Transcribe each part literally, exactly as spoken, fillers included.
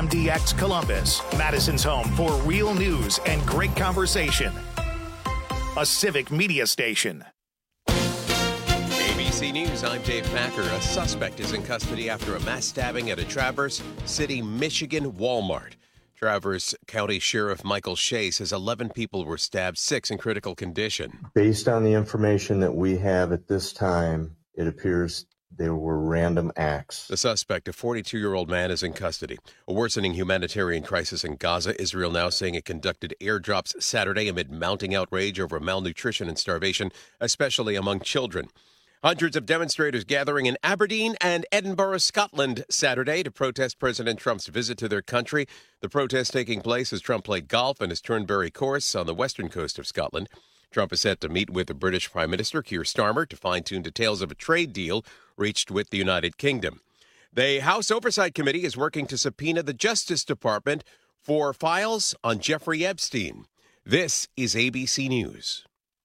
M D X Columbus, Madison's home for real news and great conversation. A Civic Media station. A B C News, I'm Dave Packer. A suspect is in custody after a mass stabbing at a Traverse City, Michigan Walmart. Traverse County Sheriff Michael Shea says eleven people were stabbed, six in critical condition. Based on the information that we have at this time, it appears there were random acts. The suspect, a forty-two-year-old man, is in custody. A worsening humanitarian crisis in Gaza. Israel now saying it conducted airdrops Saturday amid mounting outrage over malnutrition and starvation, especially among children. Hundreds of demonstrators gathering in Aberdeen and Edinburgh, Scotland, Saturday to protest President Trump's visit to their country. The protest taking place as Trump played golf in his Turnberry course on the western coast of Scotland. Trump is set to meet with the British Prime Minister Keir Starmer to fine-tune details of a trade deal reached with the United Kingdom. The House Oversight Committee is working to subpoena the Justice Department for files on Jeffrey Epstein. This is A B C News.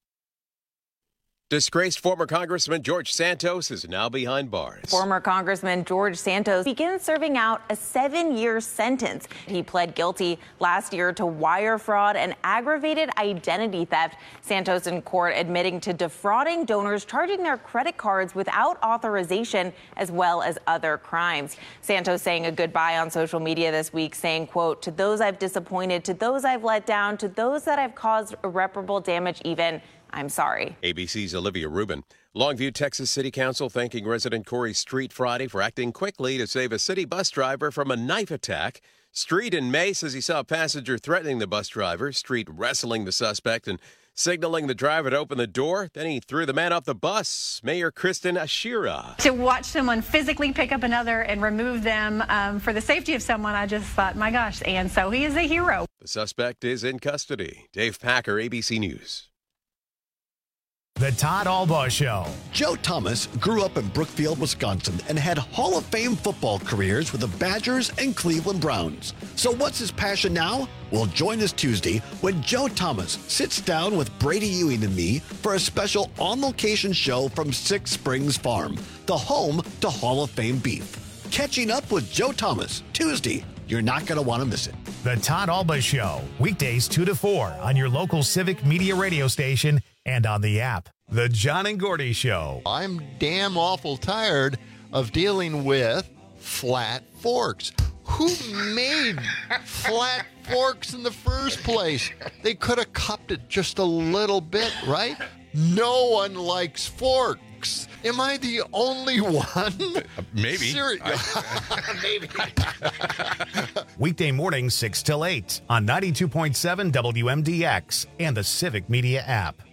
Disgraced former Congressman George Santos is now behind bars. Former Congressman George Santos begins serving out a seven-year sentence. He pled guilty last year to wire fraud and aggravated identity theft. Santos in court admitting to defrauding donors, charging their credit cards without authorization, as well as other crimes. Santos saying a goodbye on social media this week, saying, quote, "To those I've disappointed, to those I've let down, to those that I've caused irreparable damage even, I'm sorry." A B C's Olivia Rubin. Longview, Texas City Council thanking resident Corey Street Friday for acting quickly to save a city bus driver from a knife attack. Street in May says he saw a passenger threatening the bus driver. Street wrestling the suspect and signaling the driver to open the door. Then he threw the man off the bus. Mayor Kristen Ashira. To watch someone physically pick up another and remove them um, for the safety of someone, I just thought, my gosh, and so he is a hero. The suspect is in custody. Dave Packer, A B C News. The Todd Albaugh Show. Joe Thomas grew up in Brookfield, Wisconsin, and had Hall of Fame football careers with the Badgers and Cleveland Browns. So what's his passion now? Well, join us Tuesday when Joe Thomas sits down with Brady Ewing and me for a special on-location show from Six Springs Farm, the home to Hall of Fame beef. Catching up with Joe Thomas, Tuesday. You're not going to want to miss it. The Todd Albaugh Show, weekdays two to four on your local Civic Media radio station and on the app. The John and Gordy Show. I'm damn awful tired of dealing with flat forks. Who made flat forks in the first place? They could have cupped it just a little bit, right? No one likes forks. Am I the only one? Maybe. Seri- Maybe. Weekday mornings six till eight on ninety-two point seven W M D X and the Civic Media app.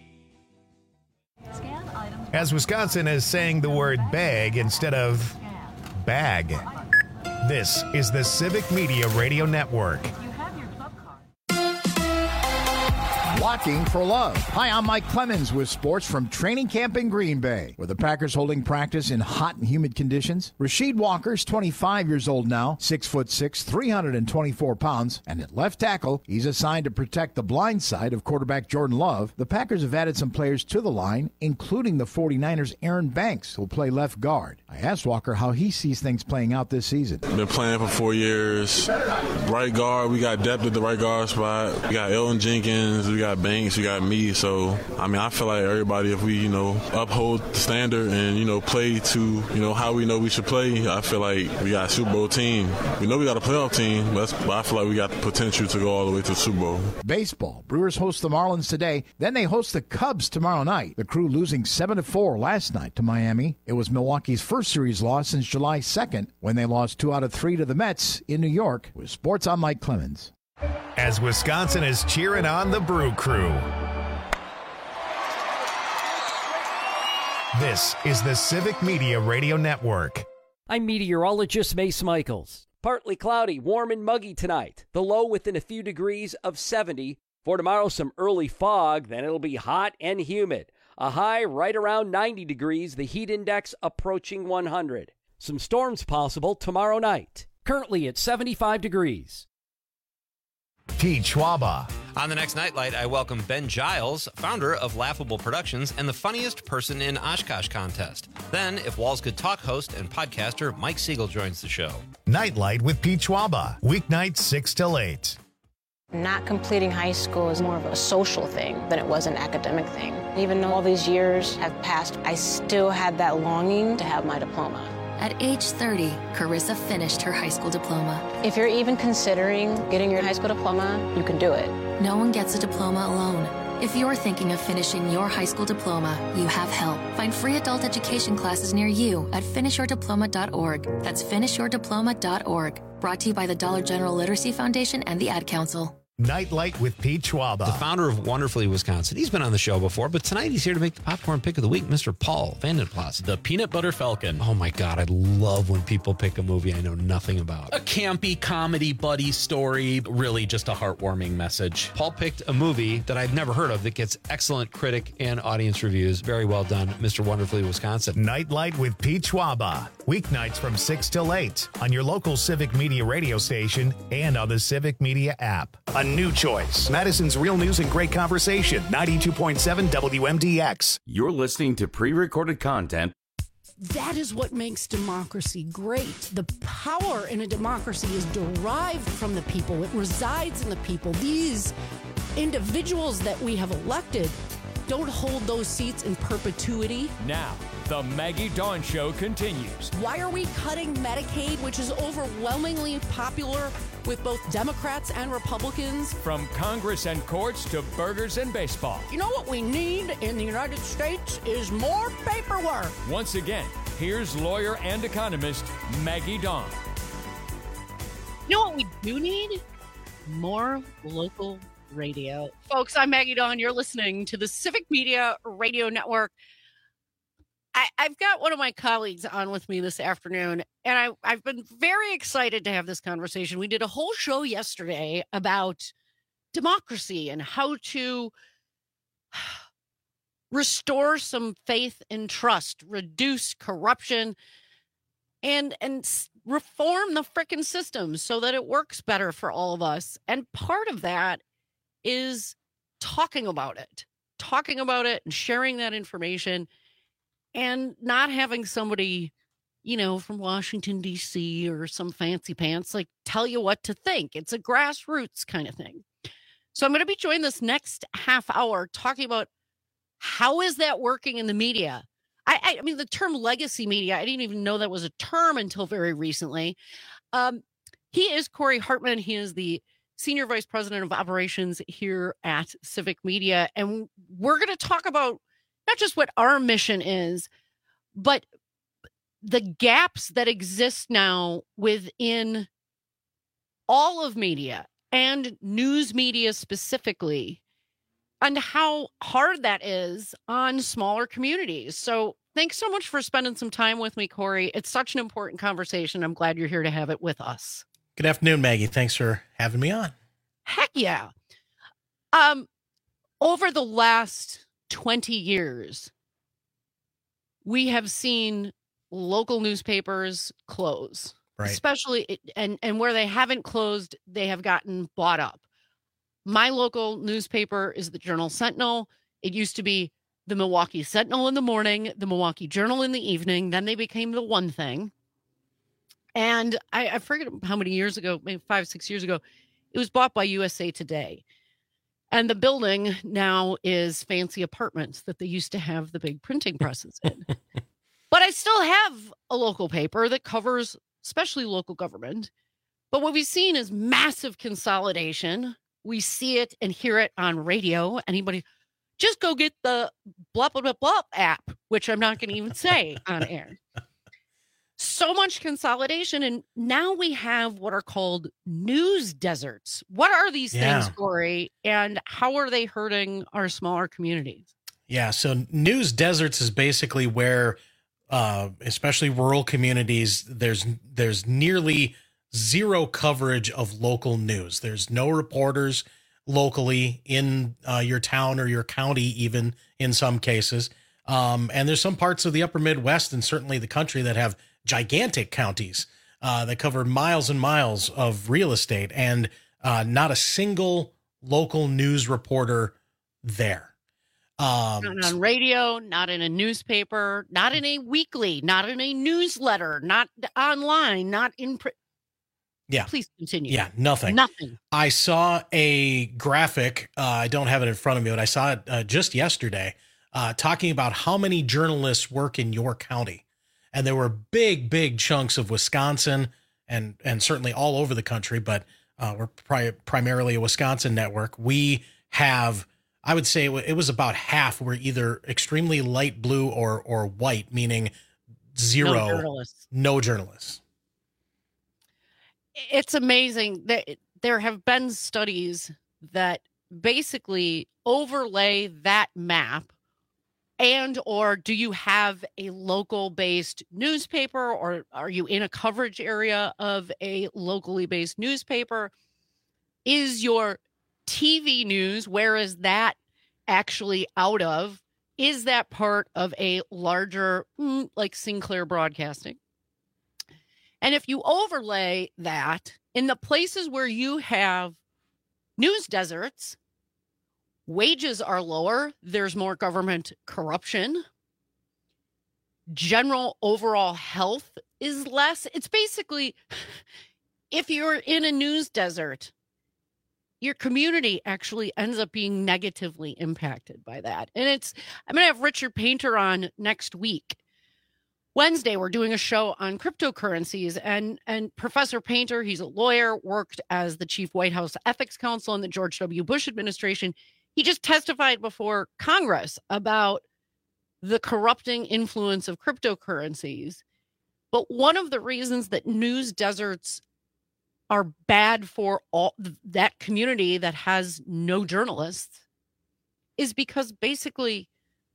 As Wisconsin is saying the word bag instead of bag. This is the Civic Media Radio Network. Blocking for Love. Hi, I'm Mike Clemens with sports from training camp in Green Bay, where the Packers holding practice in hot and humid conditions. Rasheed Walker's twenty-five years old now, six foot six, three hundred twenty-four pounds, and at left tackle, he's assigned to protect the blind side of quarterback Jordan Love. The Packers have added some players to the line, including the 49ers' Aaron Banks, who'll play left guard. I asked Walker how he sees things playing out this season. Been playing for four years. Right guard, we got depth at the right guard spot. We got Elton Jenkins, we got Banks, you got me. So, I mean, I feel like everybody, if we, you know, uphold the standard and, you know, play to, you know, how we know we should play, I feel like we got a Super Bowl team. We know we got a playoff team, but, but I feel like we got the potential to go all the way to the Super Bowl. Baseball. Brewers host the Marlins today. Then they host the Cubs tomorrow night. The Crew losing seven to four last night to Miami. It was Milwaukee's first series loss since July second, when they lost two out of three to the Mets in New York. With sports, I'm Mike Clemens. As Wisconsin is cheering on the Brew Crew. This is the Civic Media Radio Network. I'm meteorologist Mace Michaels. Partly cloudy, warm and muggy tonight. The low within a few degrees of seventy. For tomorrow, some early fog, then it'll be hot and humid. A high right around ninety degrees, the heat index approaching one hundred. Some storms possible tomorrow night. Currently at seventy-five degrees. Pete Schwaba. On the next Nightlight, I welcome Ben Giles, founder of Laughable Productions and the Funniest Person in Oshkosh contest. Then, If Walls Could Talk host and podcaster Mike Siegel joins the show. Nightlight with Pete Schwaba. Weeknights six till eight. Not completing high school is more of a social thing than it was an academic thing. Even though all these years have passed, I still had that longing to have my diploma. At age thirty, Carissa finished her high school diploma. If you're even considering getting your high school diploma, you can do it. No one gets a diploma alone. If you're thinking of finishing your high school diploma, you have help. Find free adult education classes near you at finish your diploma dot org. That's finish your diploma dot org. Brought to you by the Dollar General Literacy Foundation and the Ad Council. Nightlight with Pete Schwaba. The founder of Wonderfully Wisconsin. He's been on the show before, but tonight he's here to make the popcorn pick of the week, Mister Paul Vandenplas. The Peanut Butter Falcon. Oh my God, I love when people pick a movie I know nothing about. A campy comedy buddy story, really just a heartwarming message. Paul picked a movie that I've never heard of that gets excellent critic and audience reviews. Very well done, Mister Wonderfully Wisconsin. Nightlight with Pete Schwaba. Weeknights from six till eight on your local Civic Media radio station and on the Civic Media app. A new choice. Madison's Real News and Great Conversation. ninety-two point seven W M D X. You're listening to pre-recorded content. That is what makes democracy great. The power in a democracy is derived from the people. It resides in the people. These individuals that we have elected don't hold those seats in perpetuity. Now, the Maggie Dawn Show continues. Why are we cutting Medicaid, which is overwhelmingly popular with both Democrats and Republicans? From Congress and courts to burgers and baseball. You know what we need in the United States is more paperwork. Once again, here's lawyer and economist Maggie Dawn. You know what we do need? More local radio. Folks, I'm Maggie Dawn. You're listening to the Civic Media Radio Network. I, I've got one of my colleagues on with me this afternoon, and I, I've been very excited to have this conversation. We did a whole show yesterday about democracy and how to restore some faith and trust, reduce corruption, and and reform the frickin' system so that it works better for all of us. And part of that is talking about it, talking about it and sharing that information and not having somebody, you know, from Washington, D C or some fancy pants, like tell you what to think. It's a grassroots kind of thing. So I'm going to be joined this next half hour talking about how is that working in the media? I, I, I mean, the term legacy media, I didn't even know that was a term until very recently. Um, he is Corey Hartman. He is the Senior Vice President of Operations here at Civic Media. And we're going to talk about not just what our mission is, but the gaps that exist now within all of media and news media specifically, and how hard that is on smaller communities. So thanks so much for spending some time with me, Corey. It's such an important conversation. I'm glad you're here to have it with us. Good afternoon, Maggie. Thanks for having me on. Heck yeah. Um, over the last twenty years, we have seen local newspapers close, right? Especially, and, and where they haven't closed, they have gotten bought up. My local newspaper is the Journal Sentinel. It used to be the Milwaukee Sentinel in the morning, the Milwaukee Journal in the evening. Then they became the One Thing. And I, I forget how many years ago, maybe five, six years ago, it was bought by U S A Today. And the building now is fancy apartments that they used to have the big printing presses in. But I still have a local paper that covers especially local government. But what we've seen is massive consolidation. We see it and hear it on radio. Anybody, just go get the blah, blah, blah, blah app, which I'm not going to even say on air. So much consolidation. And now we have what are called news deserts. What are these yeah. things, Corey? And how are they hurting our smaller communities? Yeah. So news deserts is basically where, uh, especially rural communities, there's, there's nearly zero coverage of local news. There's no reporters locally in uh, your town or your county, even in some cases. Um, and there's some parts of the upper Midwest and certainly the country that have gigantic counties uh, that cover miles and miles of real estate. And Uh, not a single local news reporter there. Um, not on radio, not in a newspaper, not in a weekly, not in a newsletter, not online, not in. Pre- yeah. Please continue. Yeah, nothing. Nothing. I saw a graphic. Uh, I don't have it in front of me, but I saw it uh, just yesterday uh, talking about how many journalists work in your county. And there were big, big chunks of Wisconsin and, and certainly all over the country, but uh, we're pri- primarily a Wisconsin network. We have... I would say it was about half were either extremely light blue or or white, meaning zero, no journalists. No journalists. It's amazing that there have been studies that basically overlay that map, and or do you have a local based newspaper, or are you in a coverage area of a locally based newspaper? Is your T V news, where is that actually out of? Is that part of a larger, like Sinclair Broadcasting? And if you overlay that in the places where you have news deserts, wages are lower, there's more government corruption, general overall health is less. It's basically, if you're in a news desert, your community actually ends up being negatively impacted by that. And it's, I'm going to have Richard Painter on next week. Wednesday, we're doing a show on cryptocurrencies, and, and Professor Painter, he's a lawyer, worked as the chief White House ethics counsel in the George W. Bush administration. He just testified before Congress about the corrupting influence of cryptocurrencies. But one of the reasons that news deserts are bad for all that community that has no journalists is because basically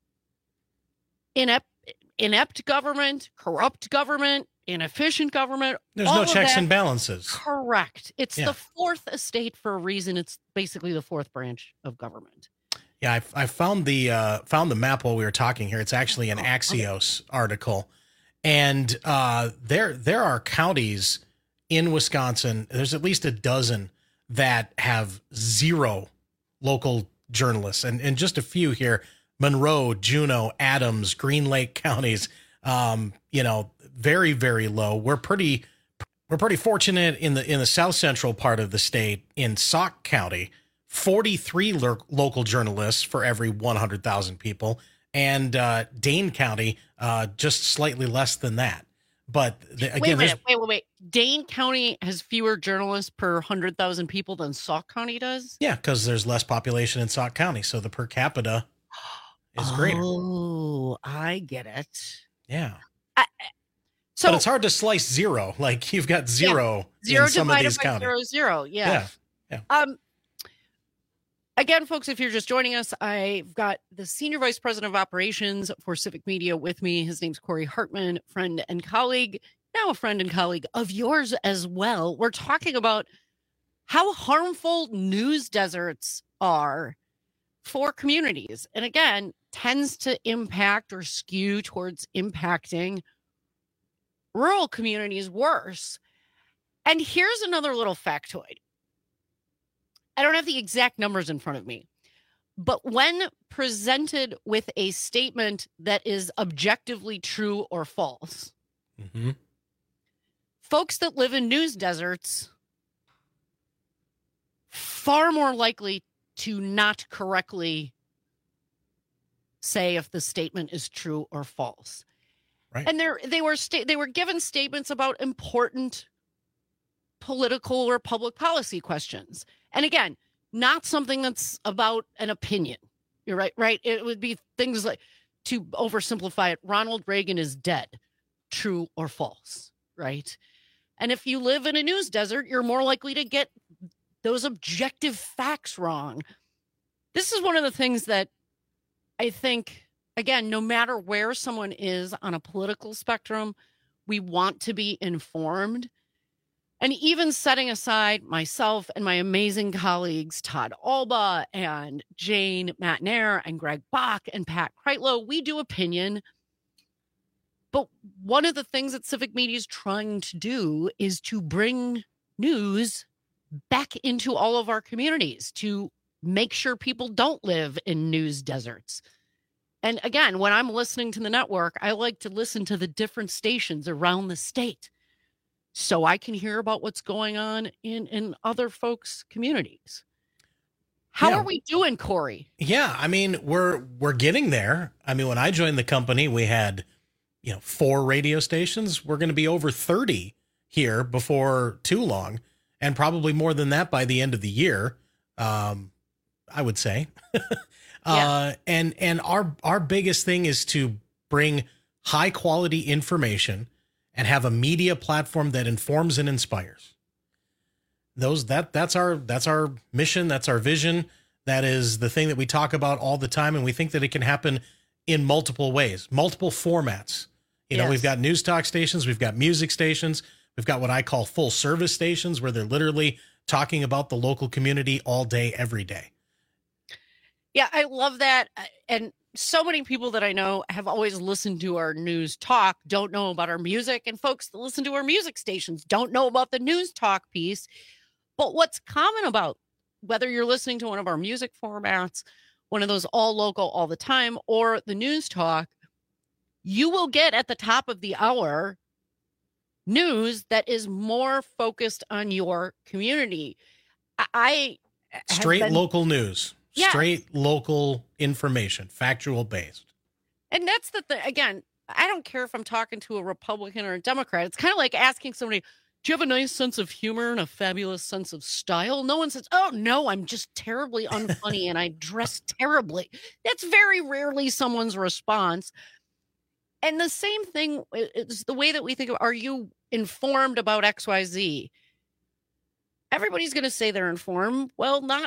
inept, inept government, corrupt government, inefficient government. There's no checks and balances. Correct. It's Yeah. the fourth estate for a reason. It's basically the fourth branch of government. Yeah, I, I found the uh, found the map while we were talking here. It's actually an Axios article, and uh, there there are counties in Wisconsin. There's at least a dozen that have zero local journalists, and and just a few here: Monroe, Juneau, Adams, Green Lake counties. Um, you know, very very low. We're pretty we're pretty fortunate in the in the south central part of the state in Sauk County. forty-three lo- local journalists for every one hundred thousand people, and uh, Dane County, uh, just slightly less than that. But the, again, wait a minute, there's- wait, wait, wait. Dane County has fewer journalists per one hundred thousand people than Sauk County does? yeah, because there's less population in Sauk County, so the per capita is greater. Oh, I get it. Yeah. I, so but it's hard to slice zero. Like you've got zero, yeah, zero in some of divided these by counties. zero, zero. Yeah. Yeah. Yeah. Um, Again, folks, if you're just joining us, I've got the Senior Vice President of Operations for Civic Media with me. His name's Corey Hartman, friend and colleague, now a friend and colleague of yours as well. We're talking about how harmful news deserts are for communities. And again, tends to impact or skew towards impacting rural communities worse. And here's another little factoid. I don't have the exact numbers in front of me, but when presented with a statement that is objectively true or false, mm-hmm. folks that live in news deserts far more likely to not correctly say if the statement is true or false. Right. And they they were sta- they were given statements about important political or public policy questions. And again, not something that's about an opinion. You're right, right? It would be things like, to oversimplify it, Ronald Reagan is dead. True or false, right? And if you live in a news desert, you're more likely to get those objective facts wrong. This is one of the things that I think, again, no matter where someone is on a political spectrum, we want to be informed. And even setting aside myself and my amazing colleagues, Todd Alba and Jane Matnair and Greg Bach and Pat Kreitlow, we do opinion. But one of the things that Civic Media is trying to do is to bring news back into all of our communities to make sure people don't live in news deserts. And again, when I'm listening to the network, I like to listen to the different stations around the state so I can hear about what's going on in, in other folks' communities. How Yeah. are we doing, Corey? Yeah, I mean, we're we're getting there. I mean, when I joined the company, we had, you know, four radio stations. We're going to be over thirty here before too long, and probably more than that by the end of the year. Um, I would say. uh, and and our our biggest thing is to bring high quality information and have a media platform that informs and inspires. Those that that's our that's our mission. That's our vision. That is the thing that we talk about all the time, and we think that it can happen in multiple ways, multiple formats. You know, Yes. we've got news talk stations, we've got music stations, we've got what I call full service stations, where they're literally talking about the local community all day, every day. Yeah, I love that. And so many people that I know have always listened to our news talk, don't know about our music, and folks that listen to our music stations don't know about the news talk piece. But what's common about whether you're listening to one of our music formats, one of those all local all the time, or the news talk, you will get at the top of the hour news that is more focused on your community. I, I have Straight been- local news, Yes. straight local information, factual based. And that's the thing. Again, I don't care if I'm talking to a Republican or a Democrat. It's kind of like asking somebody, do you have a nice sense of humor and a fabulous sense of style? No one says, oh, no, I'm just terribly unfunny and I dress terribly. That's very rarely someone's response. And the same thing is the way that we think of, are you informed about X Y Z? Everybody's going to say they're informed. Well, not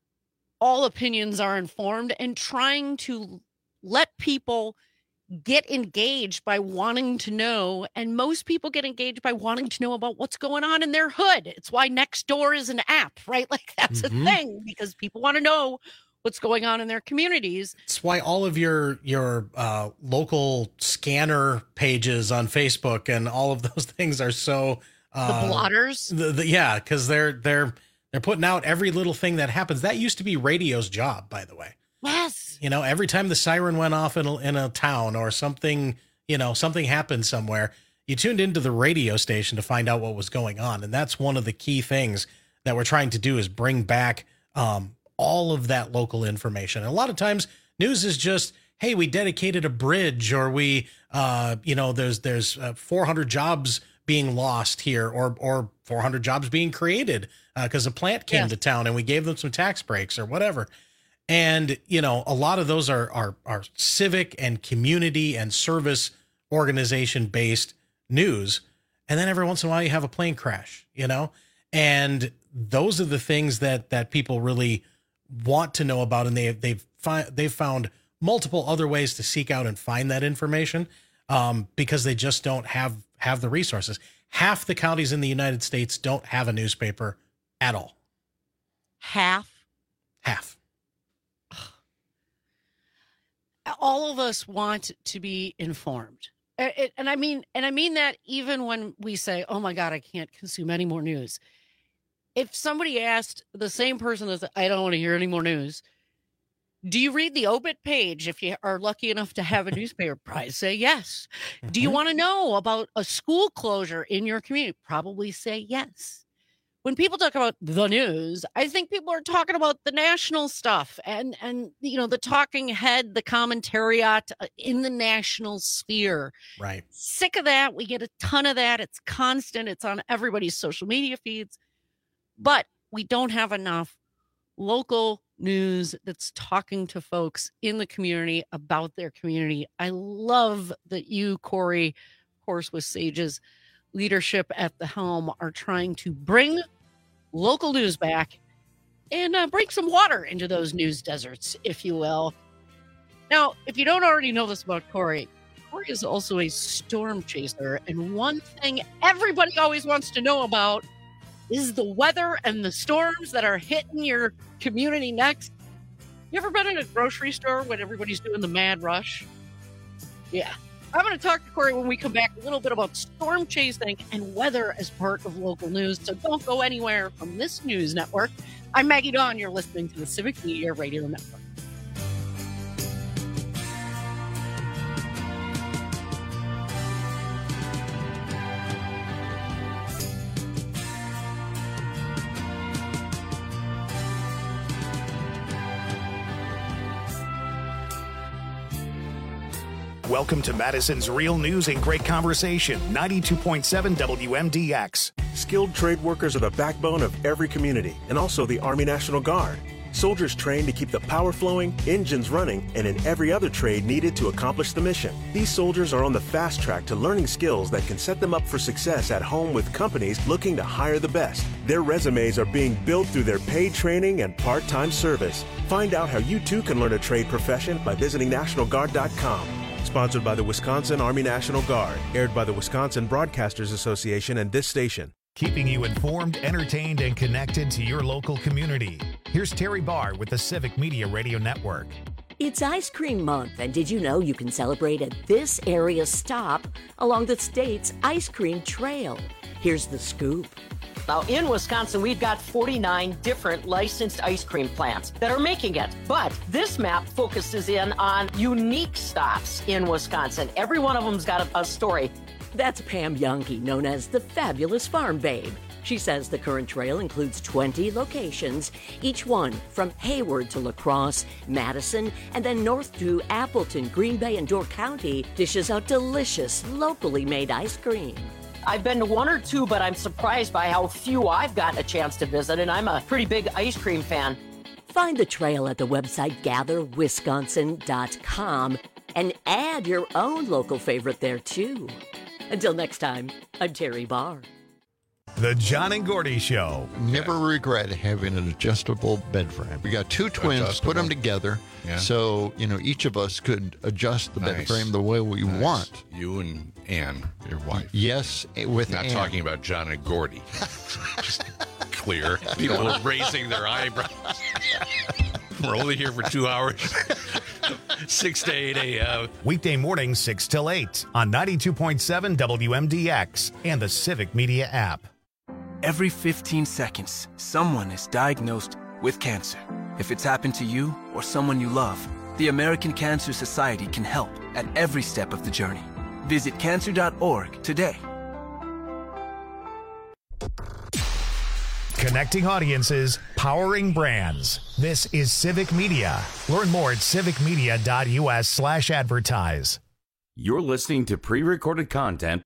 all opinions are informed, and trying to let people get engaged by wanting to know. And most people get engaged by wanting to know about what's going on in their hood. It's why Nextdoor is an app, right? Like that's Mhm. a thing, because people want to know what's going on in their communities. It's why all of your your uh, local scanner pages on Facebook and all of those things are so uh, The blotters? The, the, yeah, because they're they're they're putting out every little thing that happens. That used to be radio's job, by the way. Yes. You know, every time the siren went off in a, in a town or something, you know, something happened somewhere, you tuned into the radio station to find out what was going on. And that's one of the key things that we're trying to do, is bring back um, all of that local information. And a lot of times news is just, hey, we dedicated a bridge, or we, uh, you know, there's there's uh, four hundred jobs being lost here, or or four hundred jobs being created because a plant came Yes. to town and we gave them some tax breaks or whatever. And, you know, a lot of those are, are, are civic and community and service organization based news. And then every once in a while you have a plane crash, you know, and those are the things that, that people really want to know about. And they, they've, fi- they've found multiple other ways to seek out and find that information um, because they just don't have, have the resources. Half the counties in the United States don't have a newspaper at all. Half. Half. All of us want to be informed. Uh, it- and I mean, and I mean that even when we say, oh my God, I can't consume any more news. If somebody asked the same person that said, I don't want to hear any more news, do you read the obit page if you are lucky enough to have a newspaper prize? Say yes. Do you want to know about a school closure in your community? Probably say yes. When people talk about the news, I think people are talking about the national stuff and, and you know, the talking head, the commentariat in the national sphere. Right. Sick of that. We get a ton of that. It's constant. It's on everybody's social media feeds. But we don't have enough local news that's talking to folks in the community about their community. I love that you, Corey, of course, with Sage's leadership at the helm, are trying to bring local news back and uh, bring some water into those news deserts, if you will. Now, if you don't already know this about Corey, Corey is also a storm chaser. And one thing everybody always wants to know about is the weather and the storms that are hitting your community next. You ever been in a grocery store when everybody's doing the mad rush? Yeah. I'm going to talk to Corey when we come back a little bit about storm chasing and weather as part of local news. So don't go anywhere from this news network. I'm Maggie Dawn. You're listening to the Civic Media Radio Network. Welcome to Madison's Real News and Great Conversation, ninety-two point seven W M D X. Skilled trade workers are the backbone of every community and also the Army National Guard. Soldiers trained to keep the power flowing, engines running, and in every other trade needed to accomplish the mission. These soldiers are on the fast track to learning skills that can set them up for success at home with companies looking to hire the best. Their resumes are being built through their paid training and part-time service. Find out how you too can learn a trade profession by visiting National Guard dot com. Sponsored by the Wisconsin Army National Guard. Aired by the Wisconsin Broadcasters Association and this station. Keeping you informed, entertained, and connected to your local community. Here's Terry Barr with the Civic Media Radio Network. It's Ice Cream Month, and did you know you can celebrate at this area stop along the state's ice cream trail? Here's the scoop. Now, in Wisconsin, we've got forty-nine different licensed ice cream plants that are making it. But this map focuses in on unique stops in Wisconsin. Every one of them's got a, a story. That's Pam Youngke, known as the Fabulous Farm Babe. She says the current trail includes twenty locations, each one from Hayward to La Crosse, Madison, and then north to Appleton, Green Bay, and Door County dishes out delicious, locally made ice cream. I've been to one or two, but I'm surprised by how few I've gotten a chance to visit, and I'm a pretty big ice cream fan. Find the trail at the website gather wisconsin dot com and add your own local favorite there, too. Until next time, I'm Terry Barr. The John and Gordy Show. Never regret having an adjustable bed frame. We got two twins, Adjustable. put them together, Yeah. so you know each of us could adjust the bed Nice. frame the way we Nice. want. You and Ann, your wife. Yes, with Not Ann. talking about John and Gordy. Just clear. People are raising their eyebrows. We're only here for two hours. six to eight a.m. Weekday mornings, six till eight on ninety-two point seven W M D X and the Civic Media app. Every fifteen seconds, someone is diagnosed with cancer. If it's happened to you or someone you love, the American Cancer Society can help at every step of the journey. Visit cancer dot org today. Connecting audiences, powering brands. This is Civic Media. Learn more at civic media dot U S slash advertise. You're listening to pre-recorded content.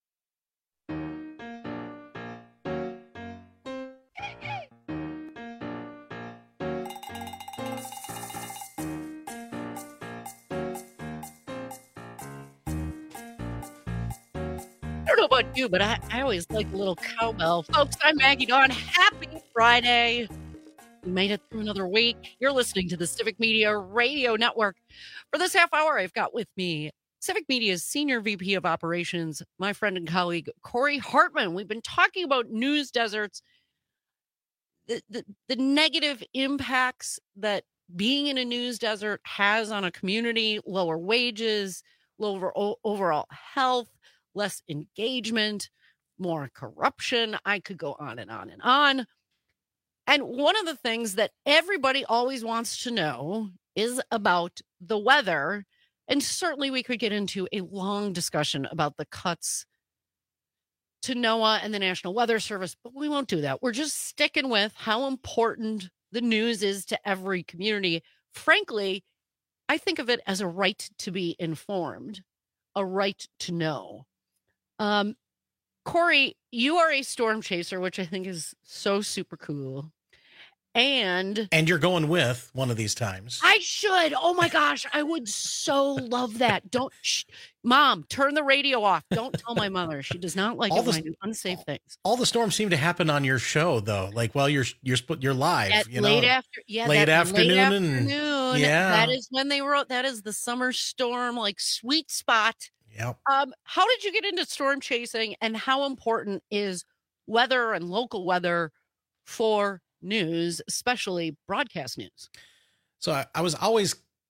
I don't know about you, but I, I always like a little cowbell. Folks, I'm Maggie Dawn. Happy Friday. We made it through another week. You're listening to the Civic Media Radio Network. For this half hour, I've got with me Civic Media's Senior V P of Operations, my friend and colleague, Corey Hartman. We've been talking about news deserts, the, the, the negative impacts that being in a news desert has on a community, lower wages, lower o- overall health, less engagement, more corruption. I could go on and on and on. And one of the things that everybody always wants to know is about the weather. And certainly we could get into a long discussion about the cuts to NOAA and the National Weather Service, but we won't do that. We're just sticking with how important the news is to every community. Frankly, I think of it as a right to be informed, a right to know. Um, Corey, you are a storm chaser, which I think is so super cool. And And you're going with one of these times. I should. Oh my gosh, I would so love that. Don't, shh, Mom, turn the radio off. Don't tell my mother. She does not like All it when the- I do unsafe things. All the storms seem to happen on your show, though. Like, well, you're you're sp- you're live. At you know, late after, yeah, late that afternoon, late and afternoon. yeah, That is when they wrote. That is the summer storm, like sweet spot. Yep. Um, how did you get into storm chasing, and how important is weather and local weather for news, especially broadcast news? So I, I was always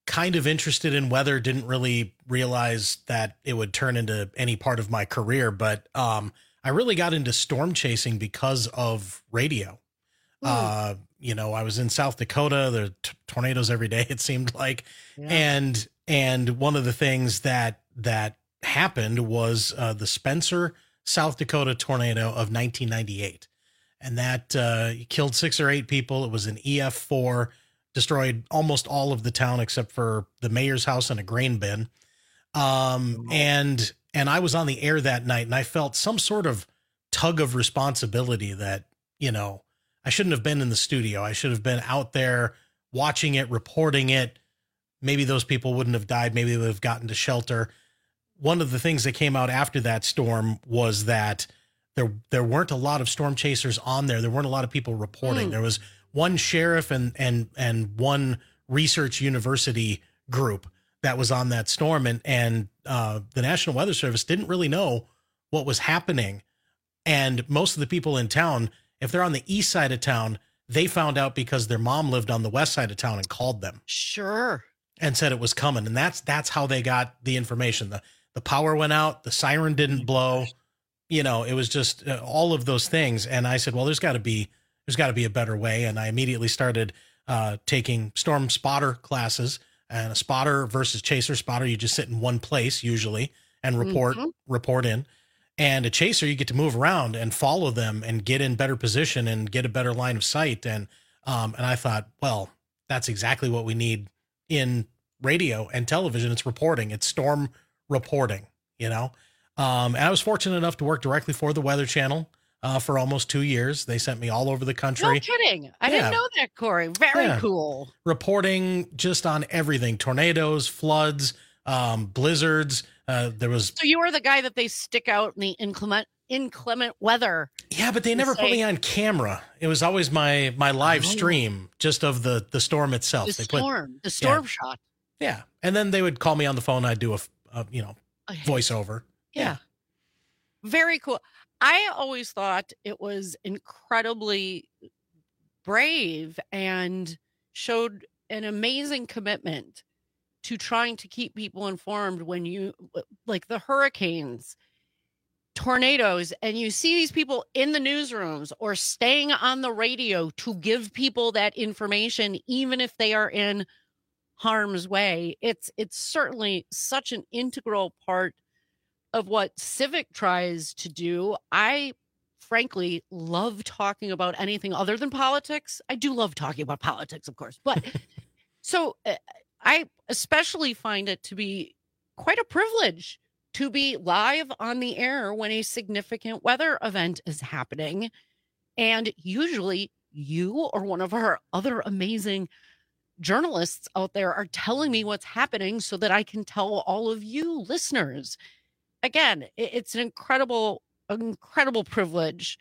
kind of interested in weather, didn't really realize that it would turn into any part of my career. But um, I really got into storm chasing because of radio. Mm. Uh, you know, I was in South Dakota, there were t- tornadoes every day, it seemed like. Yeah. And, and one of the things that, that happened was uh, the Spencer, South Dakota tornado of nineteen ninety-eight. And that uh, killed six or eight people. It was an E F four, destroyed almost all of the town except for the mayor's house and a grain bin. Um, and, and I was on the air that night, and I felt some sort of tug of responsibility that, you know, I shouldn't have been in the studio. I should have been out there watching it, reporting it. Maybe those people wouldn't have died. Maybe they would have gotten to shelter. One of the things that came out after that storm was that there, there weren't a lot of storm chasers on there. There weren't a lot of people reporting. Mm. There was one sheriff and, and, and one research university group that was on that storm. And, and, uh, the National Weather Service didn't really know what was happening. And most of the people in town, if they're on the east side of town, they found out because their mom lived on the west side of town and called them. Sure. And said it was coming. And that's, that's how they got the information. The, the power went out, the siren didn't blow, you know, it was just uh, all of those things. And I said, well, there's gotta be, there's gotta be a better way. And I immediately started uh, taking storm spotter classes, and a spotter versus chaser. Spotter, you just sit in one place usually and report, mm-hmm. report in. And a chaser, you get to move around and follow them and get in better position and get a better line of sight. And, um, and I thought, well, that's exactly what we need in radio and television. It's reporting, it's storm reporting, you know? Um, and I was fortunate enough to work directly for the Weather Channel, uh, for almost two years. They sent me all over the country. No kidding. I yeah. didn't know that, Corey. Very yeah. cool. Reporting just on everything, tornadoes, floods, um, blizzards. Uh, there was, so you were the guy that they stick out in the inclement, inclement weather. Yeah, but they never say, put me on camera. It was always my, my live oh. stream just of the, the storm itself. The they storm, put, the storm yeah. shot. Yeah. And then they would call me on the phone. I'd do a, a you know, voiceover. Yeah. yeah. Very cool. I always thought it was incredibly brave and showed an amazing commitment to trying to keep people informed when you, like the hurricanes, tornadoes, and you see these people in the newsrooms or staying on the radio to give people that information, even if they are in harm's way. It's, it's certainly such an integral part of what Civic tries to do. I frankly love talking about anything other than politics. I do love talking about politics, of course, but so uh, I especially find it to be quite a privilege to be live on the air when a significant weather event is happening. And usually you or one of our other amazing journalists out there are telling me what's happening so that I can tell all of you listeners. Again, it's an incredible, incredible privilege.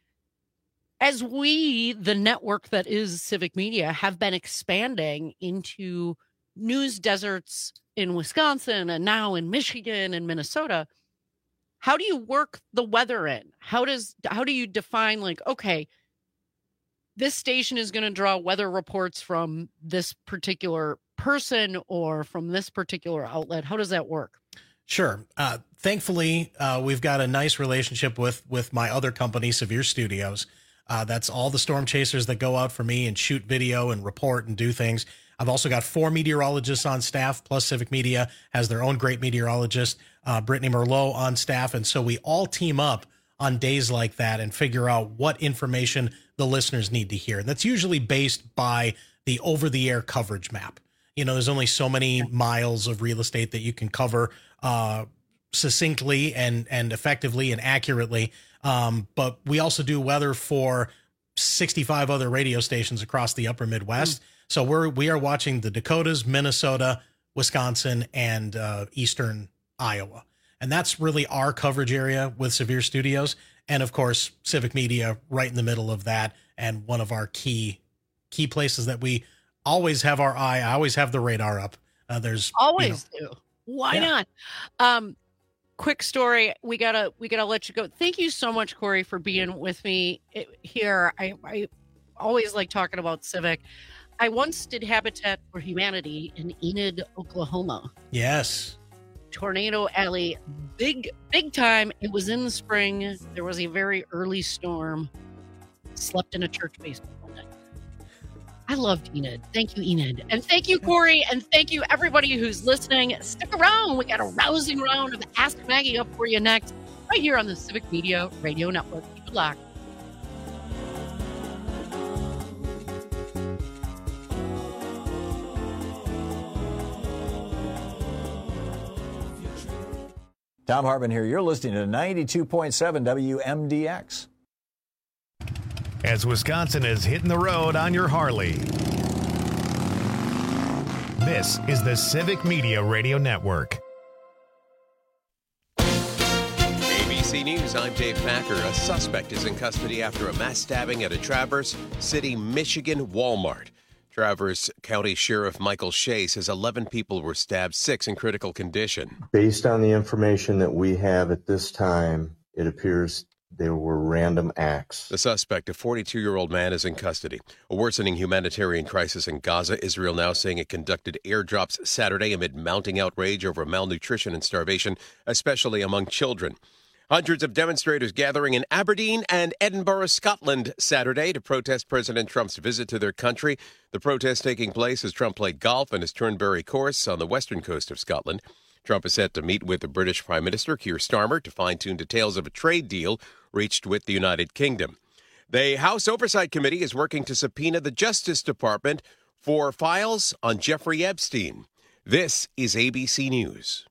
As we, the network that is Civic Media, have been expanding into news deserts in Wisconsin and now in Michigan and Minnesota, how do you work the weather in? How does, how do you define, like, okay, this station is going to draw weather reports from this particular person or from this particular outlet? How does that work? Sure. Uh, thankfully, uh, we've got a nice relationship with, with my other company, Severe Studios. Uh, that's all the storm chasers that go out for me and shoot video and report and do things. I've also got four meteorologists on staff, plus Civic Media has their own great meteorologist, uh, Brittany Merlot, on staff. And so we all team up on days like that and figure out what information the listeners need to hear. And that's usually based by the over-the-air coverage map. You know, there's only so many miles of real estate that you can cover uh, succinctly and, and effectively and accurately. Um, but we also do weather for sixty-five other radio stations across the upper Midwest. Mm. So we're, we are watching the Dakotas, Minnesota, Wisconsin, and uh, Eastern Iowa. And that's really our coverage area with Severe Studios. And of course, Civic Media right in the middle of that. And one of our key, key places that we always have our eye, I always have the radar up. Uh, there's always you know, do. Why yeah. not? Um, quick story. We gotta, we gotta let you go. Thank you so much, Corey, for being with me here. I, I always like talking about Civic. I once did Habitat for Humanity in Enid, Oklahoma. Yes. Tornado Alley, big, big time. It was in the spring. There was a very early storm. Slept in a church basement one night. I loved Enid. Thank you, Enid. And thank you, Corey. And thank you, everybody who's listening. Stick around. We got a rousing round of Ask Maggie up for you next, right here on the Civic Media Radio Network. Keep it locked. Tom Hartman here. You're listening to ninety-two point seven W M D X. As Wisconsin is hitting the road on your Harley. This is the Civic Media Radio Network. A B C News, I'm Dave Packer. A suspect is in custody after a mass stabbing at a Traverse City, Michigan Walmart. Traverse County Sheriff Michael Shea says eleven people were stabbed, six in critical condition. Based on the information that we have at this time, it appears there were random acts. The suspect, a forty-two-year-old man, is in custody. A worsening humanitarian crisis in Gaza. Israel now saying it conducted airdrops Saturday amid mounting outrage over malnutrition and starvation, especially among children. Hundreds of demonstrators gathering in Aberdeen and Edinburgh, Scotland, Saturday to protest President Trump's visit to their country. The protest taking place as Trump played golf on his Turnberry course on the western coast of Scotland. Trump is set to meet with the British Prime Minister, Keir Starmer, to fine-tune details of a trade deal reached with the United Kingdom. The House Oversight Committee is working to subpoena the Justice Department for files on Jeffrey Epstein. This is A B C News.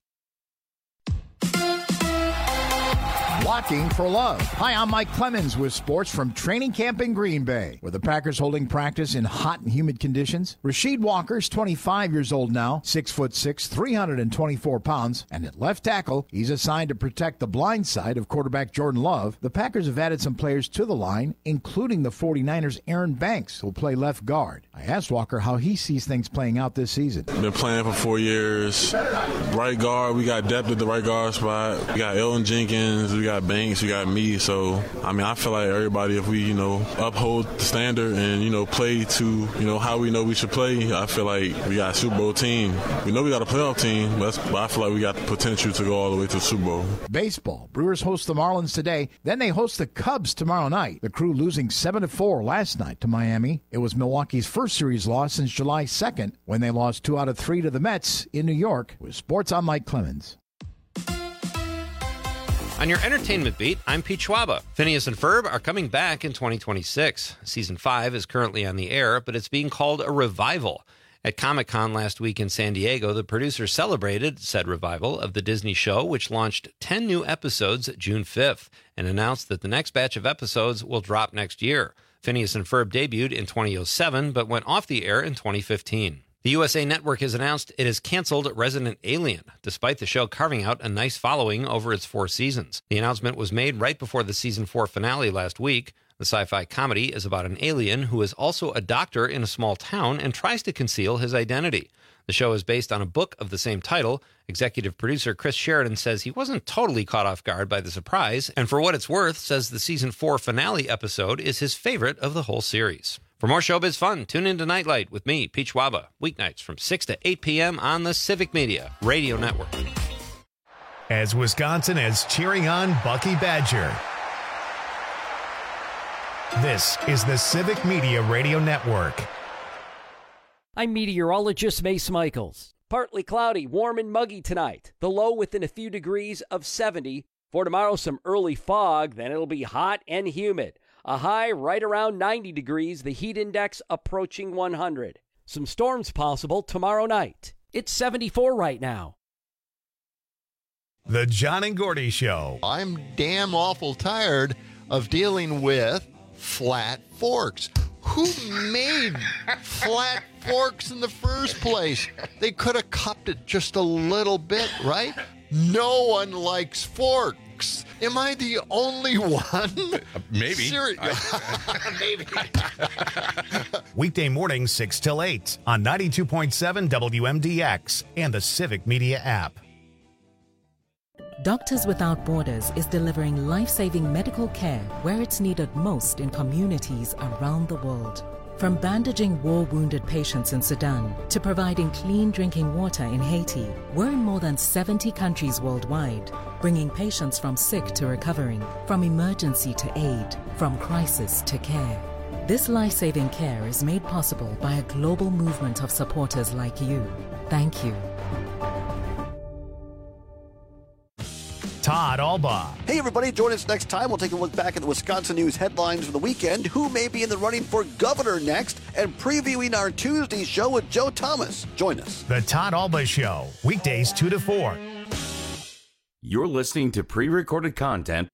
Blocking for Love. Hi, I'm Mike Clemens with sports from training camp in Green Bay, where the Packers holding practice in hot and humid conditions. Rasheed Walker's twenty-five years old now, six foot six, three hundred twenty-four pounds, and at left tackle, he's assigned to protect the blind side of quarterback Jordan Love. The Packers have added some players to the line, including the 49ers' Aaron Banks, who'll play left guard. I asked Walker how he sees things playing out this season. Been playing for four years. Right guard, we got depth at the right guard spot. We got Elton Jenkins, we got Banks, we got me. So, I mean, I feel like everybody, if we, you know, uphold the standard and, you know, play to, you know, how we know we should play, I feel like we got a Super Bowl team. We know we got a playoff team, but, but I feel like we got the potential to go all the way to the Super Bowl. Baseball. Brewers host the Marlins today. Then they host the Cubs tomorrow night. The Crew losing seven to four last night to Miami. It was Milwaukee's first series loss since July second, when they lost two out of three to the Mets in New York. With sports, I'm Mike Clemens. On your entertainment beat, I'm Pete Schwaba. Phineas and Ferb are coming back in twenty twenty-six. Season five is currently on the air, but it's being called a revival. At Comic-Con last week in San Diego, the producers celebrated said revival of the Disney show, which launched ten new episodes June fifth, and announced that the next batch of episodes will drop next year. Phineas and Ferb debuted in two thousand seven, but went off the air in twenty fifteen. The U S A Network has announced it has canceled Resident Alien, despite the show carving out a nice following over its four seasons. The announcement was made right before the season four finale last week. The sci-fi comedy is about an alien who is also a doctor in a small town and tries to conceal his identity. The show is based on a book of the same title. Executive producer Chris Sheridan says he wasn't totally caught off guard by the surprise, and for what it's worth, says the season four finale episode is his favorite of the whole series. For more showbiz fun, tune in to Nightlight with me, Pete Schwaba, weeknights from six to eight p.m. on the Civic Media Radio Network. As Wisconsin is cheering on Bucky Badger. This is the Civic Media Radio Network. I'm meteorologist Mace Michaels. Partly cloudy, warm and muggy tonight. The low within a few degrees of seventy. For tomorrow, some early fog, then it'll be hot and humid. A high right around ninety degrees, the heat index approaching one hundred. Some storms possible tomorrow night. It's seventy-four right now. The John and Gordy Show. I'm damn awful tired of dealing with flat forks. Who made flat forks in the first place? They could have cupped it just a little bit, right? No one likes forks. Am I the only one? Uh, maybe. Seri- I, maybe. Weekday mornings six till eight on ninety-two point seven W M D X and the Civic Media app. Doctors Without Borders is delivering life-saving medical care where it's needed most in communities around the world. From bandaging war-wounded patients in Sudan to providing clean drinking water in Haiti, we're in more than seventy countries worldwide, bringing patients from sick to recovering, from emergency to aid, from crisis to care. This life-saving care is made possible by a global movement of supporters like you. Thank you. Todd Alba. Hey, everybody, join us next time. We'll take a look back at the Wisconsin news headlines for the weekend, who may be in the running for governor next, and previewing our Tuesday show with Joe Thomas. Join us. The Todd Alba Show, weekdays two to four. You're listening to pre-recorded content.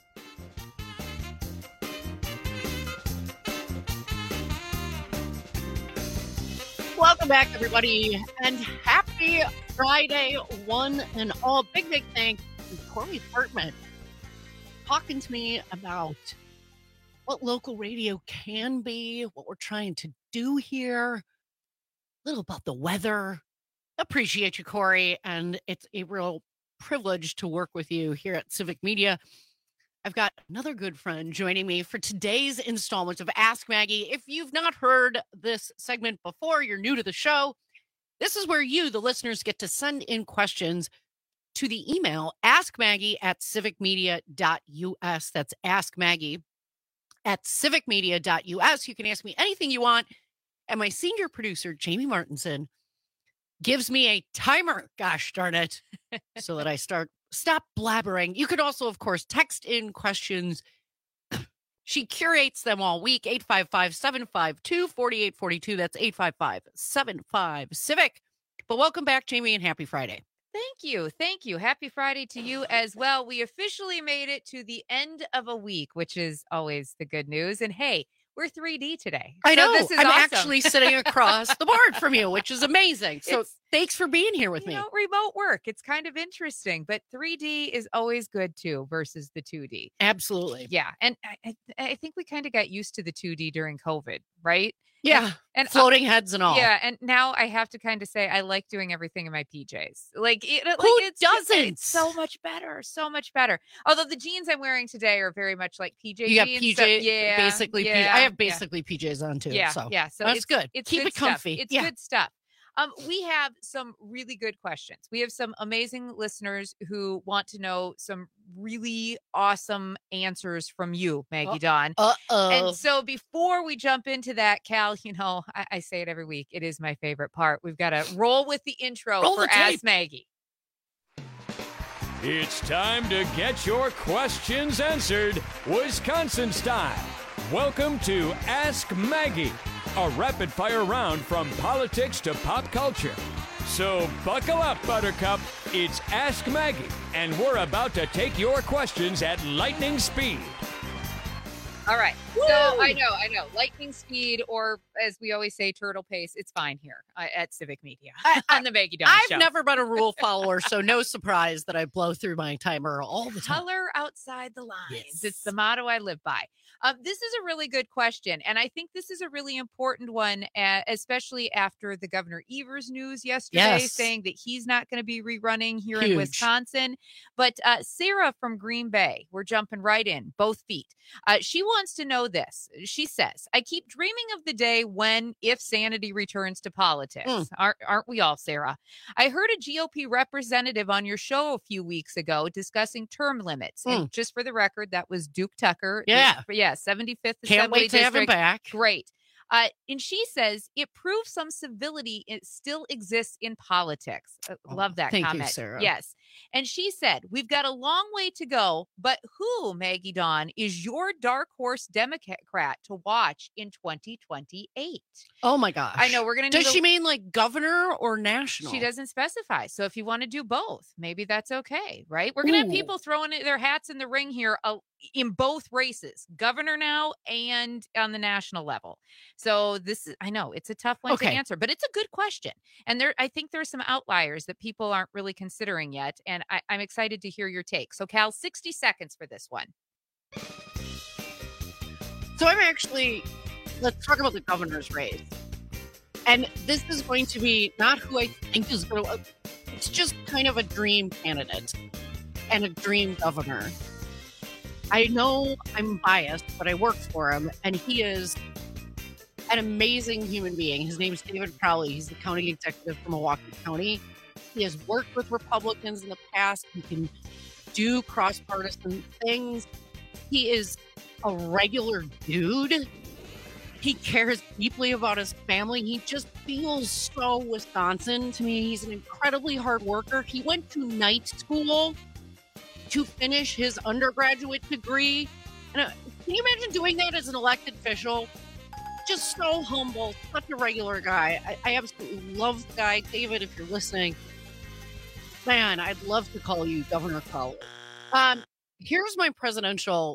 Welcome back, everybody, and happy Friday, one and all. Big, big thanks to Corey Hartman talking to me about what local radio can be, what we're trying to do here, a little about the weather. Appreciate you, Corey, and it's a real privilege to work with you here at Civic Media. I've got another good friend joining me for today's installment of Ask Maggie. If you've not heard this segment before, you're new to the show, this is where you, the listeners, get to send in questions to the email askmaggie at civicmedia.us. That's askmaggie at civicmedia.us. You can ask me anything you want. And my senior producer, Jamie Martinson, gives me a timer, gosh darn it, so that I start stop blabbering. You could also, of course, text in questions. She curates them all week. eight five five, seven five two, four eight four two. That's eight five five, seven five, civic. But welcome back, Jamie, and happy Friday. Thank you. Thank you. Happy Friday to you as well. We officially made it to the end of a week, which is always the good news. And hey, we're three D today. I know. So this is I'm awesome. actually sitting across the board from you, which is amazing. So It's- thanks for being here with You me. know, remote work. It's kind of interesting, but three D is always good too versus the two D. Absolutely. Yeah. And I, I, I think we kind of got used to the two D during COVID, right? Yeah. And, and floating heads and all. Yeah. And now I have to kind of say, I like doing everything in my P Js. Like, it, like Who it's, doesn't? It's so much better. So much better. Although the jeans I'm wearing today are very much like P J You got jeans. P so- J, yeah. basically. P- yeah, I have yeah. basically P Js on too. Yeah, so yeah. So that's it's good. It's Keep good it comfy. Stuff. It's yeah. good stuff. Um, we have some really good questions. We have some amazing listeners who want to know some really awesome answers from you, Maggie Dawn. Uh-oh. And so before we jump into that, Cal, you know, I, I say it every week. It is my favorite part. We've got to roll with the intro Roll for the tape. Ask Maggie. It's time to get your questions answered, Wisconsin style. Welcome to Ask Maggie, a rapid-fire round from politics to pop culture. So buckle up, Buttercup. It's Ask Maggie, and we're about to take your questions at lightning speed. All right. So I know, I know. Lightning speed, or as we always say, turtle pace. It's fine here uh, at Civic Media on the Maggie Dawn I've Show. never been a rule follower, so no surprise that I blow through my timer all the time. Color outside the lines. It's the motto I live by. Um, this is a really good question, and I think this is a really important one, uh, especially after the Governor Evers news yesterday, Yes. saying that he's not going to be rerunning here Huge. in Wisconsin. But uh, Sarah from Green Bay, we're jumping right in, both feet. Uh, she wants to know this. She says, I keep dreaming of the day when, if sanity returns to politics. Mm. Aren't, aren't we all, Sarah? I heard a G O P representative on your show a few weeks ago discussing term limits. And just for the record, that was Duke Tucker. Yeah. Yeah, seventy-fifth Can't Assembly wait to have him District. back. Great. Uh, and she says it proves some civility it still exists in politics. Uh, love that thank you, comment. Sarah. Yes. And she said, we've got a long way to go, but who, Maggie Dawn, is your dark horse Democrat to watch in twenty twenty-eight? Oh my gosh. I know we're going to Does she mean like governor or national? She doesn't specify. So if you want to do both, maybe that's okay, right? We're going to have Ooh. people throwing their hats in the ring here uh, in both races, governor now and on the national level. So this is, I know it's a tough one Okay. to answer, but it's a good question. And there, I think there's some outliers that people aren't really considering yet. And I, I'm excited to hear your take. So Cal, sixty seconds for this one. So I'm actually, let's talk about the governor's race. And this is going to be not who I think is going to, it's just kind of a dream candidate and a dream governor. I know I'm biased, but I work for him, and he is an amazing human being. His name is David Crowley. He's the county executive for Milwaukee County. He has worked with Republicans in the past. He can do cross-partisan things. He is a regular dude. He cares deeply about his family. He just feels so Wisconsin to me. He's an incredibly hard worker. He went to night school to finish his undergraduate degree. And uh, can you imagine doing that as an elected official? Just so humble, such a regular guy. I, I absolutely love the guy. David, if you're listening, man, I'd love to call you Governor Crowley. Um, here's my presidential.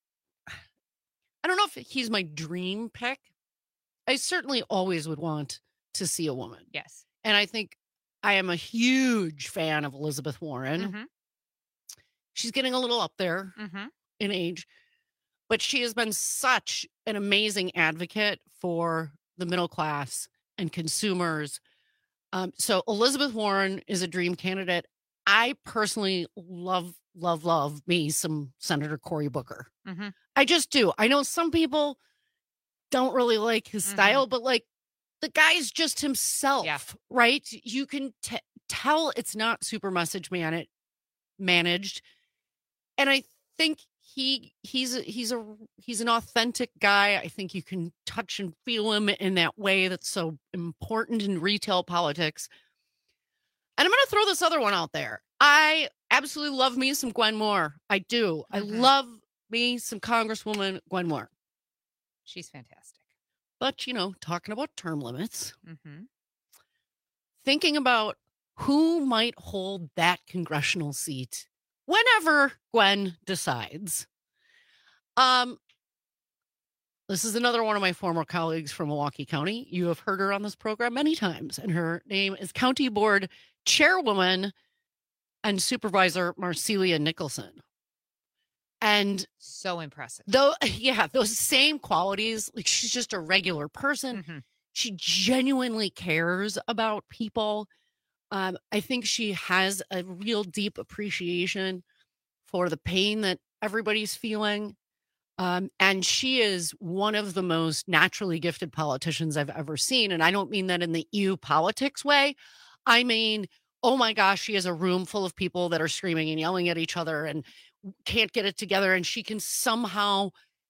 I don't know if he's my dream pick. I certainly always would want to see a woman. Yes. And I think I am a huge fan of Elizabeth Warren. Mm-hmm. She's getting a little up there mm-hmm. in age, but she has been such an amazing advocate for the middle class and consumers. Um, so Elizabeth Warren is a dream candidate. I personally love, love, love me some Senator Cory Booker. Mm-hmm. I just do. I know some people don't really like his Mm-hmm. style, but like the guy's just himself, Yeah. right? You can t- tell it's not super message man- managed. And I think he he's a, he's a he's an authentic guy. I think you can touch and feel him in that way that's so important in retail politics. And I'm going to throw this other one out there. I absolutely love me some Gwen Moore. I do. I Mhm. love me some Congresswoman Gwen Moore. She's fantastic. But, you know, talking about term limits, Mm-hmm. thinking about who might hold that congressional seat whenever Gwen decides. Um, this is another one of my former colleagues from Milwaukee County. You have heard her on this program many times, and her name is County Board Chairwoman and Supervisor Marcelia Nicholson. And so impressive. Though, yeah, those same qualities. Like, she's just a regular person. Mm-hmm. She genuinely cares about people. Um, I think she has a real deep appreciation for the pain that everybody's feeling. Um, and she is one of the most naturally gifted politicians I've ever seen. And I don't mean that in the E U politics way. I mean, oh my gosh, she has a room full of people that are screaming and yelling at each other and can't get it together. And she can somehow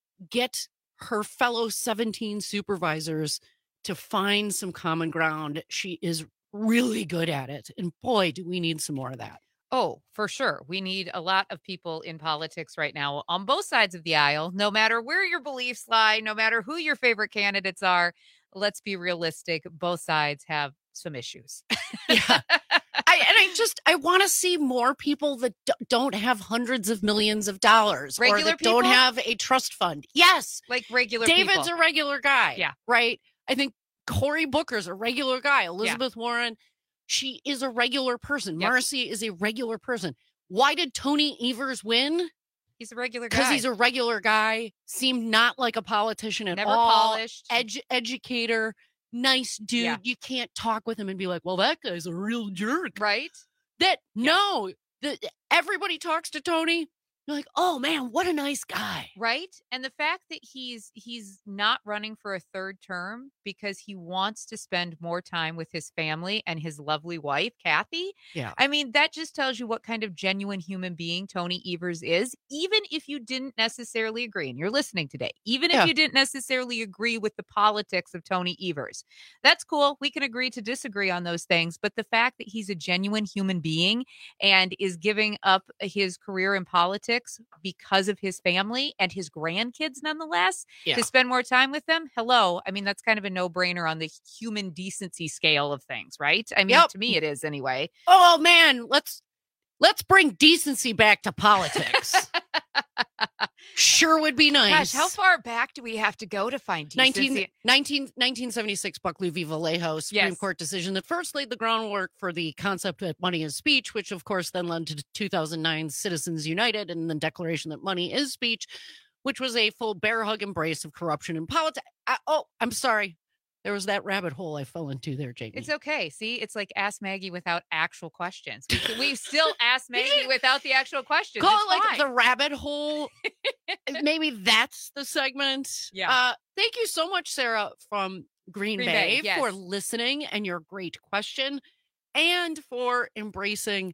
get her fellow seventeen supervisors to find some common ground. She is really good at it. And boy, do we need some more of that. Oh, for sure. We need a lot of people in politics right now on both sides of the aisle, no matter where your beliefs lie, no matter who your favorite candidates are. Let's be realistic. Both sides have some issues. Yeah. I, and I just, I want to see more people that d- don't have hundreds of millions of dollars Regular or that people? don't have a trust fund. Yes. Like regular David's people. a regular guy. Yeah. Right. I think Cory Booker's a regular guy. Elizabeth yeah. Warren, she is a regular person. Yep. Marcy is a regular person. Why did Tony Evers win? He's a regular guy. Because he's a regular guy. Seemed not like a politician at Never all. polished. Edu- educator. Nice dude. Yeah. You can't talk with him and be like, well, that guy's a real jerk. Right? That, yeah. no. The, everybody talks to Tony. You're like, oh, man, what a nice guy. Right? And the fact that he's he's not running for a third term because he wants to spend more time with his family and his lovely wife, Kathy. Yeah. I mean, that just tells you what kind of genuine human being Tony Evers is, even if you didn't necessarily agree. And you're listening today, even if Yeah. you didn't necessarily agree with the politics of Tony Evers. That's cool. We can agree to disagree on those things. But the fact that he's a genuine human being and is giving up his career in politics because of his family and his grandkids, nonetheless, Yeah. to spend more time with them. Hello. I mean, that's kind of a no-brainer on the human decency scale of things, right? I mean, Yep. to me, it is anyway. Oh, man, let's let's bring decency back to politics. Sure would be nice. Gosh, how far back do we have to go to find decency? nineteen, nineteen, nineteen seventy-six Buckley v. Vallejo Supreme Yes. Court decision that first laid the groundwork for the concept that money is speech, which of course then led to two thousand nine Citizens United and the declaration that money is speech, which was a full bear hug embrace of corruption in politics. Oh, I'm sorry. There was that rabbit hole I fell into there, Jamie. It's okay. See, it's like Ask Maggie without actual questions. We, we still ask Maggie without the actual questions. Call it's it like fine. the rabbit hole. Maybe that's the segment. Yeah. Uh, thank you so much, Sarah from Green, Green Bay, Bay, yes. for listening and your great question, and for embracing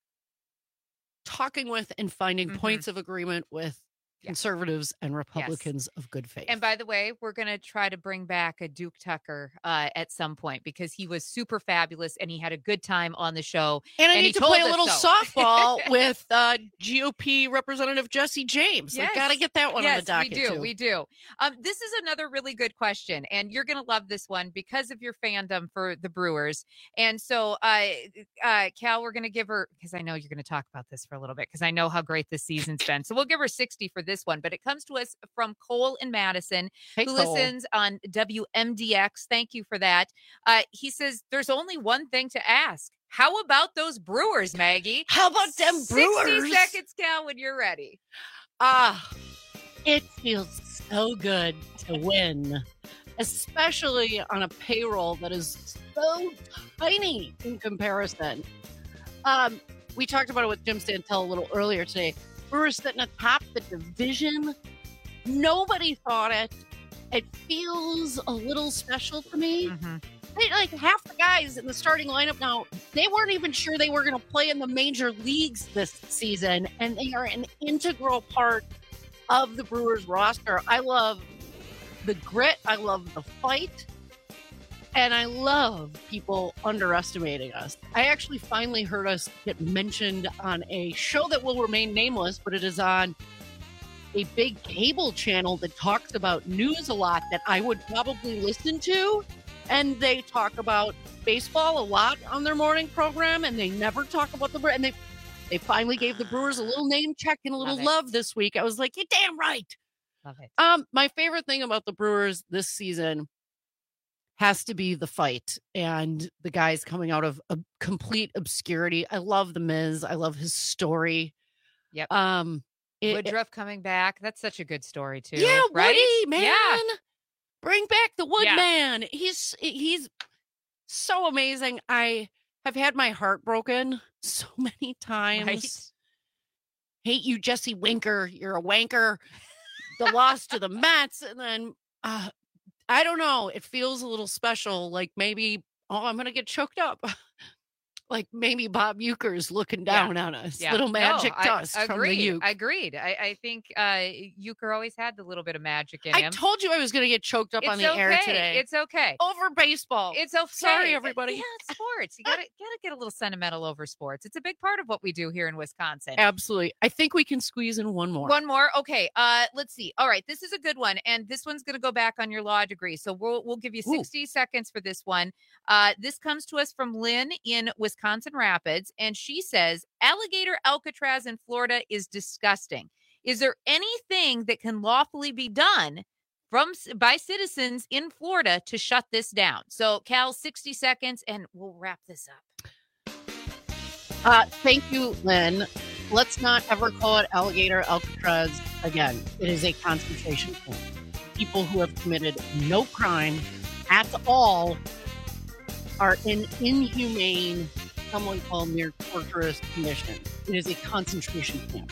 talking with and finding Mhm. points of agreement with conservatives and Republicans of good faith. And by the way, we're going to try to bring back a Duke Tucker uh, at some point because he was super fabulous and he had a good time on the show. And I he need to told play a us little so. softball with uh, G O P Representative Jesse James. Yes. I got to get that one yes, on the docket, we do. too. We do. Um, this is another really good question, and you're going to love this one because of your fandom for the Brewers. And so, uh, uh, Cal, we're going to give her, because I know you're going to talk about this for a little bit, because I know how great this season's been. So we'll give her sixty for this one, but it comes to us from Cole in Madison, Hey, who Cole. listens on W M D X. Thank you for that. Uh, he says, there's only one thing to ask. How about those Brewers, Maggie? How about them Brewers? sixty seconds, Cal, when you're ready. Ah, it feels so good to win, especially on a payroll that is so tiny in comparison. Um, we talked about it with Jim Santel a little earlier today. Brewers sitting atop the division. Nobody thought it. It feels a little special to me. Mm-hmm. They, like half the guys in the starting lineup now, they weren't even sure they were going to play in the major leagues this season, and they are an integral part of the Brewers roster. I love the grit. I love the fight. And I love people underestimating us. I actually finally heard us get mentioned on a show that will remain nameless, but it is on a big cable channel that talks about news a lot that I would probably listen to. And they talk about baseball a lot on their morning program, and they never talk about the and they they finally gave the Brewers a little name check and a little Love it. love this week. I was like, you're damn right. Love it. Um, my favorite thing about the Brewers this season has to be the fight and the guys coming out of a complete obscurity. I love the Miz. I love his story. Yep. Um, it- Woodruff coming back. That's such a good story, too. Yeah, right? Woody, man. Yeah. Bring back the Yeah. Woodman. He's he's so amazing. I have had my heart broken so many times. Right. Hate you, Jesse Winker. You're a wanker. The loss to the Mets, and then uh, I don't know. It feels a little special. Like maybe oh, I'm gonna get choked up. Like maybe Bob Euchre's looking down on us. Yeah. Little magic no, dust I, from the agreed. Euch. I agreed. I, I think uh, Euchre always had the little bit of magic in I him. told you I was going to get choked up it's on the okay. air today. It's okay. Over baseball. It's okay. Sorry, everybody. Yeah, it's sports. You gotta gotta get a little sentimental over sports. It's a big part of what we do here in Wisconsin. Absolutely. I think we can squeeze in one more. One more. Okay. Uh, let's see. All right. This is a good one. And this one's going to go back on your law degree. So we'll, we'll give you sixty Ooh. seconds for this one. Uh, this comes to us from Lynn in Wisconsin Rapids. And she says, alligator Alcatraz in Florida is disgusting. Is there anything that can lawfully be done from by citizens in Florida to shut this down? So Cal, sixty seconds and we'll wrap this up. Uh, thank you, Lynn. Let's not ever call it alligator Alcatraz again. It is a concentration camp. People who have committed no crime at all are in inhumane, someone called near torturous conditions. It is a concentration camp.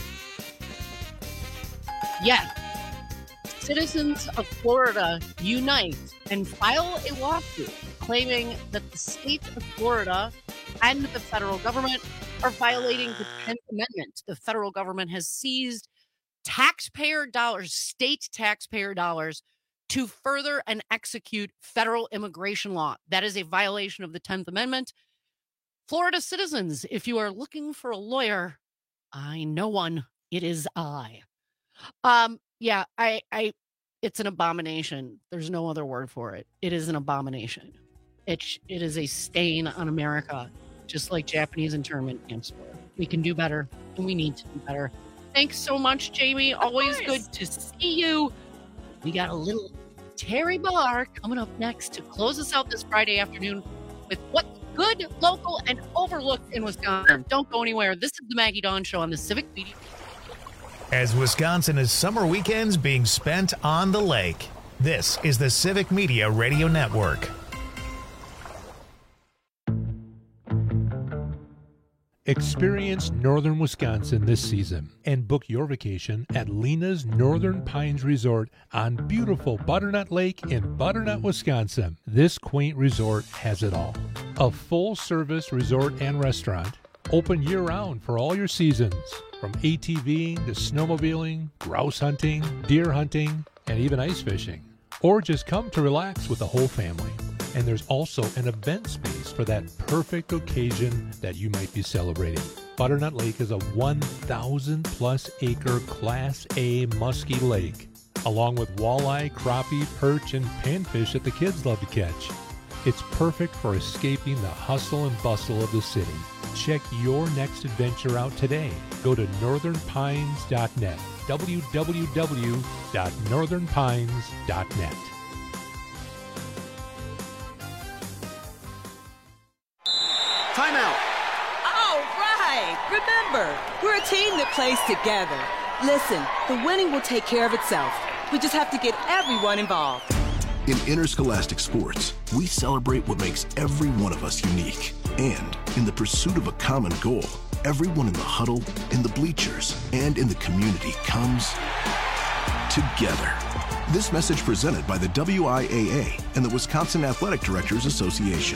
Yet, citizens of Florida unite and file a lawsuit claiming that the state of Florida and the federal government are violating the tenth Amendment. The federal government has seized taxpayer dollars, state taxpayer dollars, to further and execute federal immigration law. That is a violation of the tenth Amendment. Florida citizens, if you are looking for a lawyer, I know one. It is I. Um, yeah, I, I, it's an abomination. There's no other word for it. It is an abomination. It, it is a stain on America, just like Japanese internment camps were. We can do better, and we need to do better. Thanks so much, Jamie. Always good to see you. We got a little Terry Barr coming up next to close us out this Friday afternoon with what's good, local, and overlooked in Wisconsin. Don't go anywhere. This is the Maggie Dawn Show on the Civic Media. As Wisconsin is summer weekends being spent on the lake, This is the Civic Media Radio Network. Experience northern Wisconsin this season and book your vacation at Lena's Northern Pines Resort on beautiful Butternut Lake in Butternut, Wisconsin. This quaint resort has it all. A full-service resort and restaurant, open year-round for all your seasons, from ATVing to snowmobiling, grouse hunting, deer hunting, and even ice fishing. Or just come to relax with the whole family. And there's also an event space for that perfect occasion that you might be celebrating. Butternut Lake is a one thousand plus acre Class A musky lake, along with walleye, crappie, perch, and panfish that the kids love to catch. It's perfect for escaping the hustle and bustle of the city. Check your next adventure out today. Go to northern pines dot net, w w w dot northern pines dot net. Timeout. All right. Remember, we're a team that plays together. Listen, the winning will take care of itself. We just have to get everyone involved. In interscholastic sports, we celebrate what makes every one of us unique. And in the pursuit of a common goal, everyone in the huddle, in the bleachers, and in the community comes together. This message presented by the W I A A and the Wisconsin Athletic Directors Association.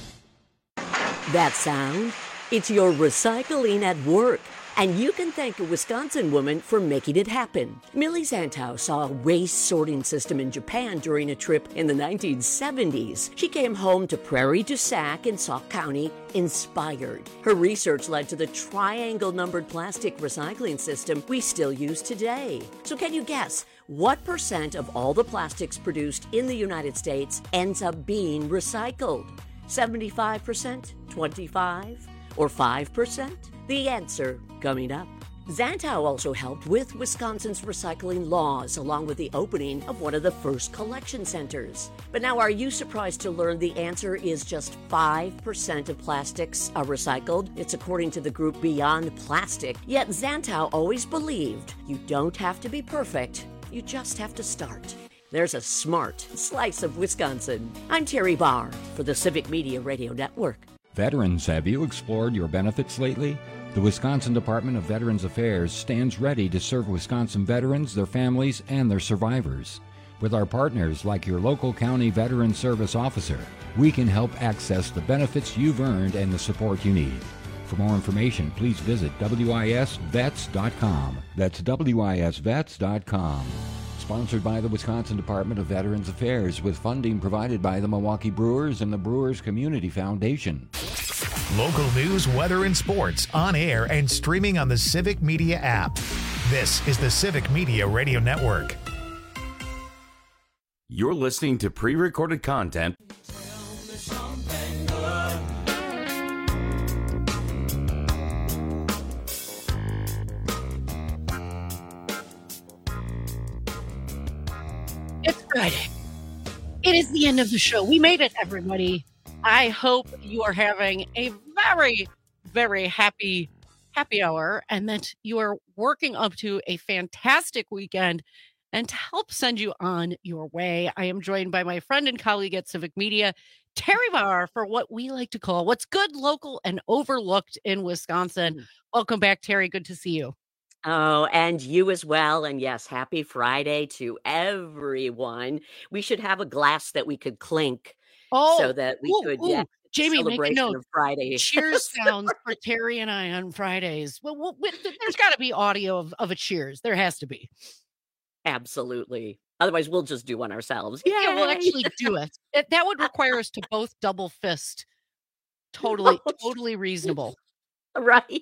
That sound? It's your recycling at work. And you can thank a Wisconsin woman for making it happen. Millie Zantow saw a waste sorting system in Japan during a trip in the nineteen seventies. She came home to Prairie du Sac in Sauk County inspired. Her research led to the triangle-numbered plastic recycling system we still use today. So can you guess what percent of all the plastics produced in the United States ends up being recycled? seventy-five percent? twenty-five? Or five percent? The answer coming up. Zantow also helped with Wisconsin's recycling laws, along with the opening of one of the first collection centers. But now, are you surprised to learn the answer is just five percent of plastics are recycled? It's according to the group Beyond Plastic. Yet Zantow always believed you don't have to be perfect, you just have to start. There's a smart slice of Wisconsin. I'm Terry Barr for the Civic Media Radio Network. Veterans, have you explored your benefits lately? The Wisconsin Department of Veterans Affairs stands ready to serve Wisconsin veterans, their families, and their survivors. With our partners like your local county veteran service officer, we can help access the benefits you've earned and the support you need. For more information, please visit w i s vets dot com. That's w i s vets dot com. Sponsored by the Wisconsin Department of Veterans Affairs, with funding provided by the Milwaukee Brewers and the Brewers Community Foundation. Local news, weather, and sports on air and streaming on the Civic Media app. This is the Civic Media Radio Network. You're listening to pre-recorded content. It's Friday. It is the end of the show. We made it, everybody. I hope you are having a very, very happy, happy hour and that you are working up to a fantastic weekend. And to help send you on your way, I am joined by my friend and colleague at Civic Media, Terry Barr, for what we like to call what's good, local, and overlooked in Wisconsin. Welcome back, Terry. Good to see you. Oh, and you as well. And yes, happy Friday to everyone. We should have a glass that we could clink Oh, so that we ooh, could, ooh. yeah, Jamie, make a celebration note. of Friday. Cheers sounds for Terry and I on Fridays. Well, well with- there's got to be audio of, of a cheers. There has to be. Absolutely. Otherwise, we'll just do one ourselves. Yeah, we'll Yay! actually do it. It- That would require us to both double fist. Totally, totally reasonable. Right.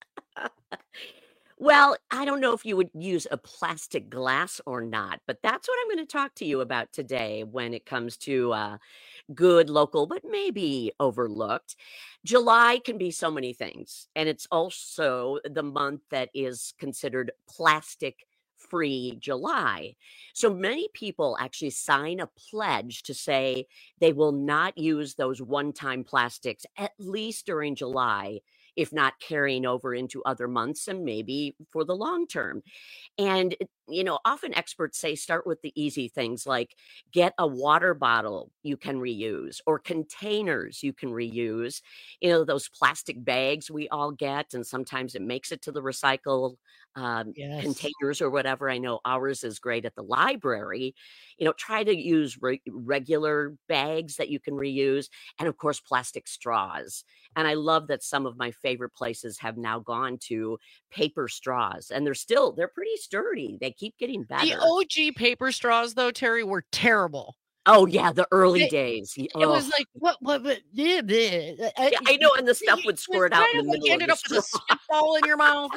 Well, I don't know if you would use a plastic glass or not, but that's what I'm going to talk to you about today when it comes to uh, good, local, but maybe overlooked. July can be so many things, and it's also the month that is considered plastic free July. So many people actually sign a pledge to say they will not use those one-time plastics, at least during July, if not carrying over into other months and maybe for the long term. And you know, often experts say start with the easy things like get a water bottle you can reuse or containers you can reuse. You know, those plastic bags we all get, and sometimes it makes it to the recycle um, Yes. containers or whatever. I know ours is great at the library. You know, try to use re- regular bags that you can reuse, and of course, plastic straws. And I love that some of my favorite places have now gone to paper straws, and they're still they're pretty sturdy. They keep getting better. The O G paper straws, though, Terry, were terrible. Oh yeah, the early They- days. It Ugh. was like what what, what yeah, bleh. I, Yeah, I know, and the stuff would it was squirt out kind in the of like middle of ended the up with a straw. spitball in your mouth.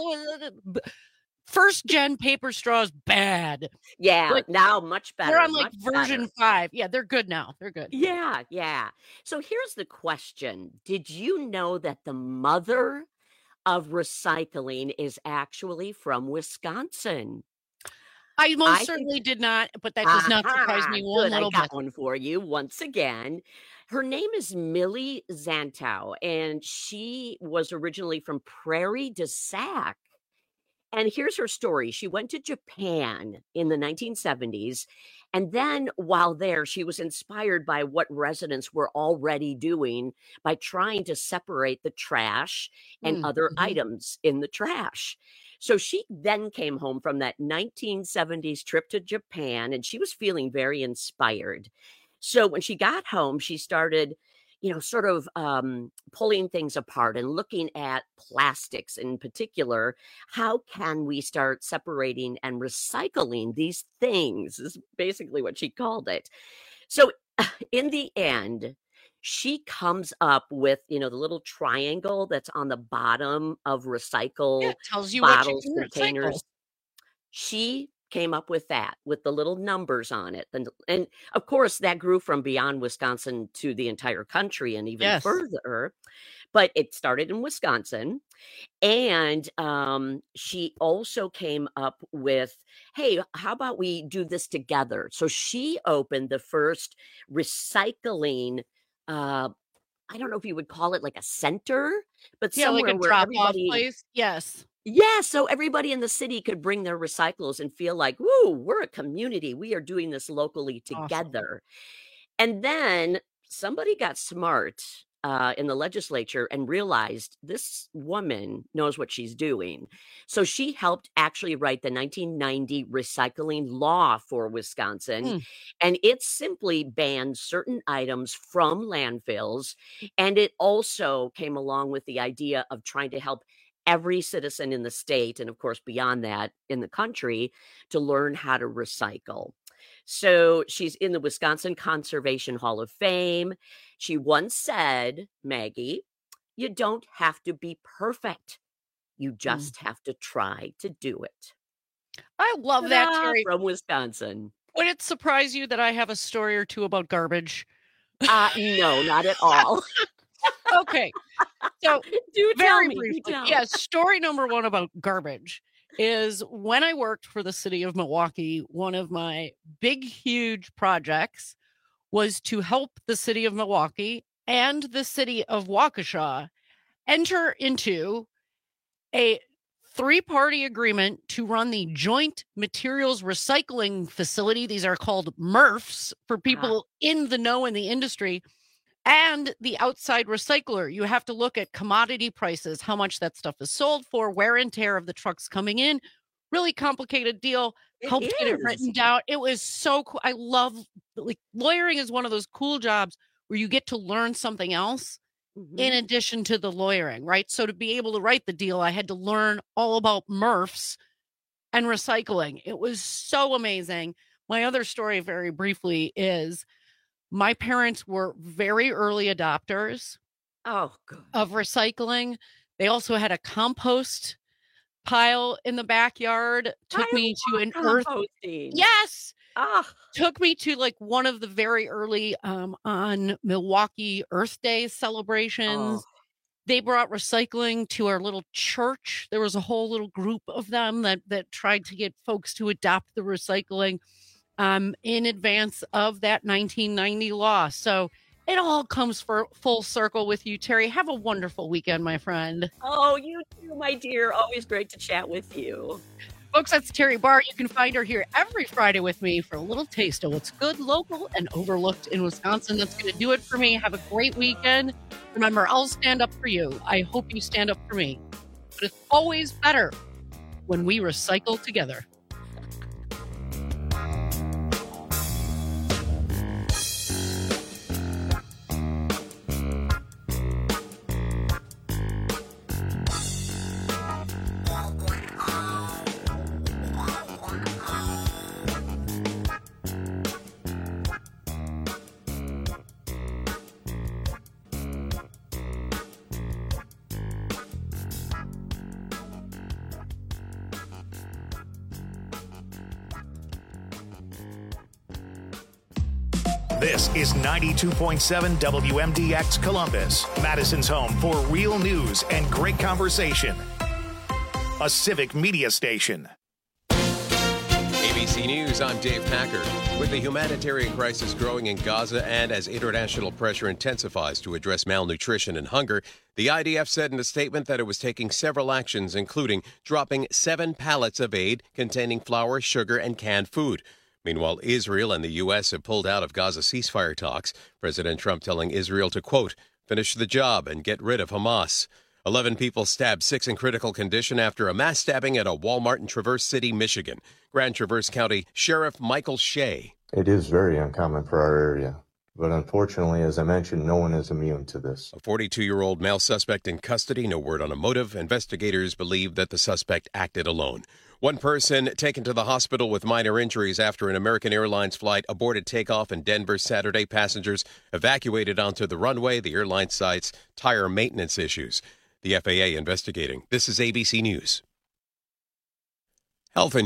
First gen paper straws, bad. Yeah, Like, now much better. They're on like much version better. five. Yeah, they're good now. They're good. Yeah, yeah. So here's the question. Did you know that the mother of recycling is actually from Wisconsin? I most I think certainly did not, but that does not surprise me Aha, one good. I little got bit. one for you once again. Her name is Millie Zantow, and she was originally from Prairie du Sac. And here's her story. She went to Japan in the nineteen seventies. And then while there, she was inspired by what residents were already doing by trying to separate the trash and Mm, other mhm. items in the trash. So she then came home from that nineteen seventies trip to Japan, and she was feeling very inspired. So when she got home, she started, you know, sort of um, pulling things apart and looking at plastics in particular. How can we start separating and recycling these things? Is basically what she called it. So in the end, she comes up with, you know, the little triangle that's on the bottom of recycle Yeah, it tells you what you bottles, can recycle. containers. She came up with that with the little numbers on it. And, and of course, that grew from beyond Wisconsin to the entire country and even Yes. further. But it started in Wisconsin. And um, she also came up with, hey, how about we do this together? So she opened the first recycling, uh, I don't know if you would call it like a center, but Yeah, like somewhere a where drop off everybody, place. Yes. yeah, so everybody in the city could bring their recyclables and feel like, woo, we're a community. We are doing this locally Awesome. together. And then somebody got smart uh, in the legislature and realized this woman knows what she's doing. So she helped actually write the nineteen ninety recycling law for Wisconsin. Mm. And it simply banned certain items from landfills. And it also came along with the idea of trying to help every citizen in the state, and of course, beyond that, in the country, to learn how to recycle. So she's in the Wisconsin Conservation Hall of Fame. She once said, Maggie, you don't have to be perfect. You Mm. just have to try to do it. I love that, Ta-da, Terry. from Wisconsin. Would it surprise you that I have a story or two about garbage? Uh, no, not at all. Okay. So Do tell very me, do briefly, tell. yeah, story number one about garbage is when I worked for the city of Milwaukee, one of my big, huge projects was to help the city of Milwaukee and the city of Waukesha enter into a three-party agreement to run the Joint Materials Recycling Facility. These are called M R Fs for people in the know in the industry. And the outside recycler. You have to look at commodity prices, how much that stuff is sold for, wear and tear of the trucks coming in. Really complicated deal. It Helped get it is. written down. It was so cool. I love, like, lawyering is one of those cool jobs where you get to learn something else Mhm. in addition to the lawyering, right? So to be able to write the deal, I had to learn all about M R Fs and recycling. It was so amazing. My other story, very briefly, is my parents were very early adopters Oh, good. of recycling. They also had a compost pile in the backyard. Took I me to love an earth. composting. Yes. Ah, Took me to like one of the very early um, on Milwaukee Earth Day celebrations. oh, They brought recycling to our little church. There was a whole little group of them that that tried to get folks to adopt the recycling um, in advance of that nineteen ninety law. So it all comes for full circle with you, Terry. Have a wonderful weekend, my friend. oh, you too, my dear. Always great to chat with you. Folks, that's Terry Barr. You can find her here every Friday with me for a little taste of what's good, local, and overlooked in Wisconsin. That's going to do it for me. Have a great weekend. Remember, I'll stand up for you. I hope you stand up for me. But it's always better when we recycle together. This is ninety-two point seven W M D X Columbus, Madison's home for real news and great conversation. A civic media station. A B C News, I'm Dave Packard. With the humanitarian crisis growing in Gaza and as international pressure intensifies to address malnutrition and hunger, the I D F said in a statement that it was taking several actions, including dropping seven pallets of aid containing flour, sugar, and canned food. Meanwhile, Israel and the U S have pulled out of Gaza ceasefire talks, President Trump telling Israel to, quote, finish the job and get rid of Hamas. Eleven people stabbed, six in critical condition after a mass stabbing at a Walmart in Traverse City, Michigan. Grand Traverse County Sheriff Michael Shea. It is very uncommon for our area. But unfortunately, as I mentioned, no one is immune to this. A forty-two-year-old male suspect in custody, no word on a motive. Investigators believe that the suspect acted alone. One person taken to the hospital with minor injuries after an American Airlines flight aborted takeoff in Denver Saturday. Passengers evacuated onto the runway. The airline cites tire maintenance issues. The F A A investigating. This is A B C News. Health and